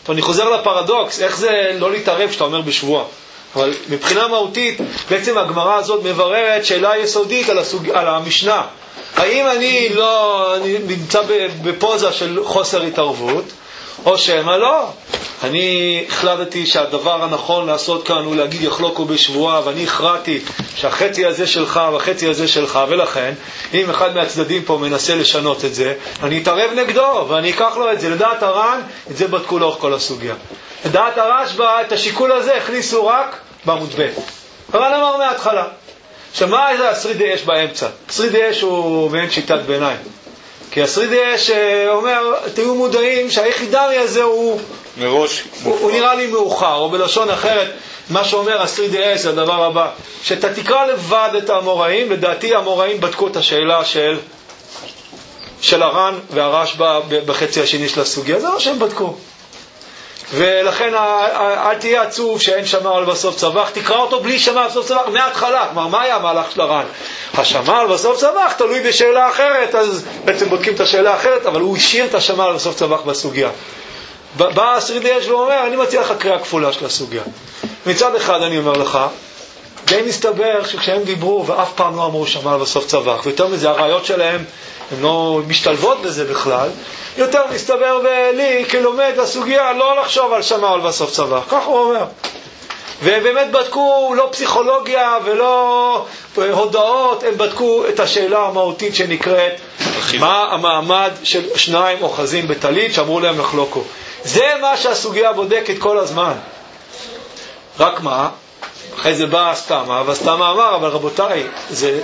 אני חוזר לפרדוקס, איך זה לא להתערב שאתה אומר בשבועה? אבל מבחינה מהותית, בעצם הגמרא הזאת מבררת שאלה יסודית על, הסוג... על המשנה. האם אני לא אני נמצא בפוזה של חוסר התערבות, או שמה לא? אני החלטתי שהדבר הנכון לעשות כאן הוא להגיד יחלוקו בשבועה, ואני הכרעתי שהחצי הזה שלך והחצי הזה שלך, ולכן אם אחד מהצדדים פה מנסה לשנות את זה, אני אתערב נגדו ואני אקח לו את זה. לדעת הר"ן, את זה בדקו לאורך כל הסוגיה. לדעת הרשב"א, את השיקול הזה הכניסו רק בעמוד ב'. הר"ן אמר מההתחלה. שמה איזה השרידי אש באמצע? השרידי אש הוא מעין שיטת ביניים. כי השרידי אש אומר, תהיו מודעים שהיחידמי הזה הוא, מראש הוא, הוא נראה לי מאוחר, או בלשון אחרת, מה שאומר השרידי אש זה הדבר הבא, שאתה תקרא לבד את האמוראים, לדעתי האמוראים בדקו את השאלה של, של הר"ן והרשב"א בחצי השני של הסוגיה, זה לא שהם בדקו. ולכן אל תהיה עצוב שאין שמר בסוף צבח, תקרא אותו בלי שמר בסוף צבח מההתחלה. כלומר, מה היה המהלך של הר"ן? השמר בסוף צבח תלוי בשאלה אחרת, אז בעצם בודקים את השאלה האחרת, אבל הוא השאיר את השמר בסוף צבח בסוגיה. בא השרידי אש ואומר, אני מציע לך קריאה כפולה של הסוגיה. מצד אחד אני אומר לך, די מסתבר שכשהם דיברו ואף פעם לא אמרו שמר בסוף צבח, ויותר מזה הראיות שלהם הן לא משתלבות בזה בכלל, יותר מסתבר לי כלומד הסוגיה לא לחשוב על שמר בסוף צבח, כך הוא אומר. ובאמת בדקו לא פסיכולוגיה ולא הודעות, הם בדקו את השאלה המהותית שנקראת מה המעמד של שניים אוחזים בטלית שאמרו להם לחלוקו. זה מה שהסוגיה בודקת כל הזמן. רק מה? אחרי זה באה הסתמה, והסתמה אמר, אבל רבותיי, זה...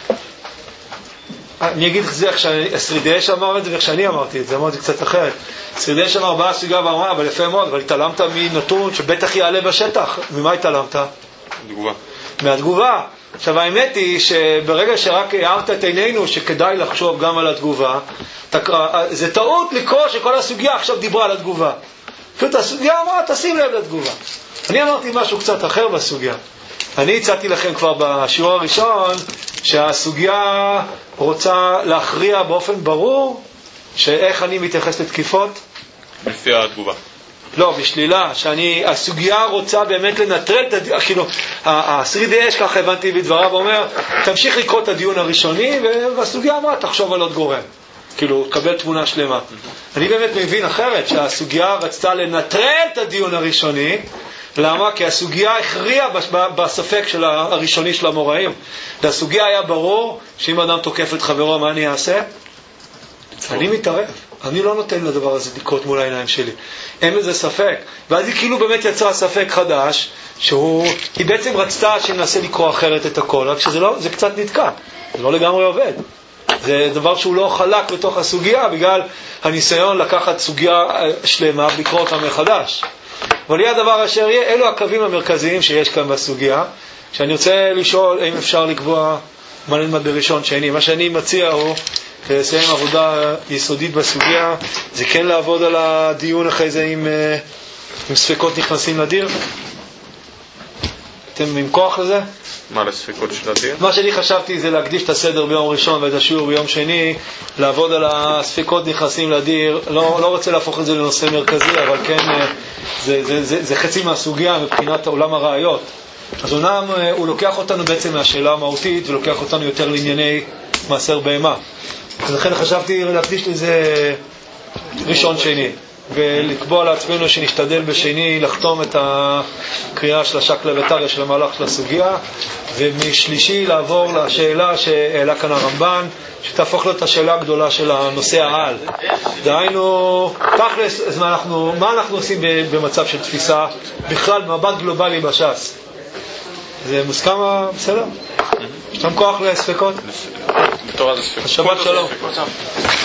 אני אגיד את זה איך שהשרידי אש אמר את זה ואיך שאני אמרתי את זה, אמרתי קצת אחרת. השרידי אש אמר, באה הסוגיה ואמרה, אבל יפה מאוד, אבל התעלמת מנתון שבטח יעלה בשטח. ממה התעלמת? תגובה. מהתגובה. עכשיו האמת היא שברגע שרק הערת את עינינו שכדאי לחשוב גם על התגובה, זה טעות לקרוא שכל הסוגיה עכשיו דיברה על התגובה. פשוט הסוגיה אמרה, תשים לב לתגובה. אני אמרתי משהו קצת אחר בסוגיה. אני הצעתי לכם כבר בשיעור הראשון שהסוגיה רוצה להכריע באופן ברור שאיך אני מתייחס לתקיפות לפי התגובה. לא, בשלילה, שאני, הסוגיה רוצה באמת לנטרל את הדיון, כאילו, השרידי אש, ככה הבנתי בדבריו, אומר, תמשיך לקרוא את הדיון הראשוני, והסוגיה אמרה, תחשוב על עוד גורם. כאילו, תקבל תמונה שלמה. אני באמת מבין אחרת, שהסוגיה רצתה לנטרל את הדיון הראשוני, למה? כי הסוגיה הכריעה בספק של הראשוני של המוראים. והסוגיה היה ברור, שאם אדם תוקף את חברו, מה אני אעשה? אני מתערב. אני לא נותן לדבר הזה לקרות מול העיניים שלי. אין לזה ספק. ואז היא כאילו באמת יצרה ספק חדש, שהוא, היא בעצם רצתה שננסה לקרוא אחרת את הכל, רק שזה לא, זה קצת נתקע. זה לא לגמרי עובד. זה דבר שהוא לא חלק בתוך הסוגיה, בגלל הניסיון לקחת סוגיה שלמה, לקרוא אותה מחדש. אבל יהיה הדבר אשר יהיה, אלו הקווים המרכזיים שיש כאן בסוגיה, שאני רוצה לשאול אם אפשר לקבוע מה נלמד בראשון שני. מה שאני מציע הוא לסיים עבודה יסודית בסוגיה, זה כן לעבוד על הדיון אחרי זה עם, עם ספקות נכנסים לדיר. אתם עם כוח לזה? מה לספקות של הדיר? מה שאני חשבתי זה להקדיש את הסדר ביום ראשון ואת השיעור ביום שני, לעבוד על הספקות נכנסים לדיר. לא, לא רוצה להפוך את זה לנושא מרכזי, אבל כן זה, זה, זה, זה חצי מהסוגיה מבחינת עולם הראיות. אז אומנם הוא לוקח אותנו בעצם מהשאלה המהותית ולוקח אותנו יותר לענייני מעשר בהמה. אז לכן חשבתי להקדיש לזה ראשון שני ולקבוע לעצמנו שנשתדל בשני לחתום את הקריאה של השקלא וטריא של המהלך של הסוגיה, ומשלישי לעבור לשאלה שהעלה כאן הרמב"ן, שתהפוך להיות השאלה הגדולה של הנושא העל. דהיינו, תכלס, מה אנחנו, מה אנחנו עושים במצב של תפיסה בכלל במבט גלובלי בש"ס? זה מוסכם? בסדר? יש לכם כוח לספקות? בתור הזה ספקות. שבת שלום.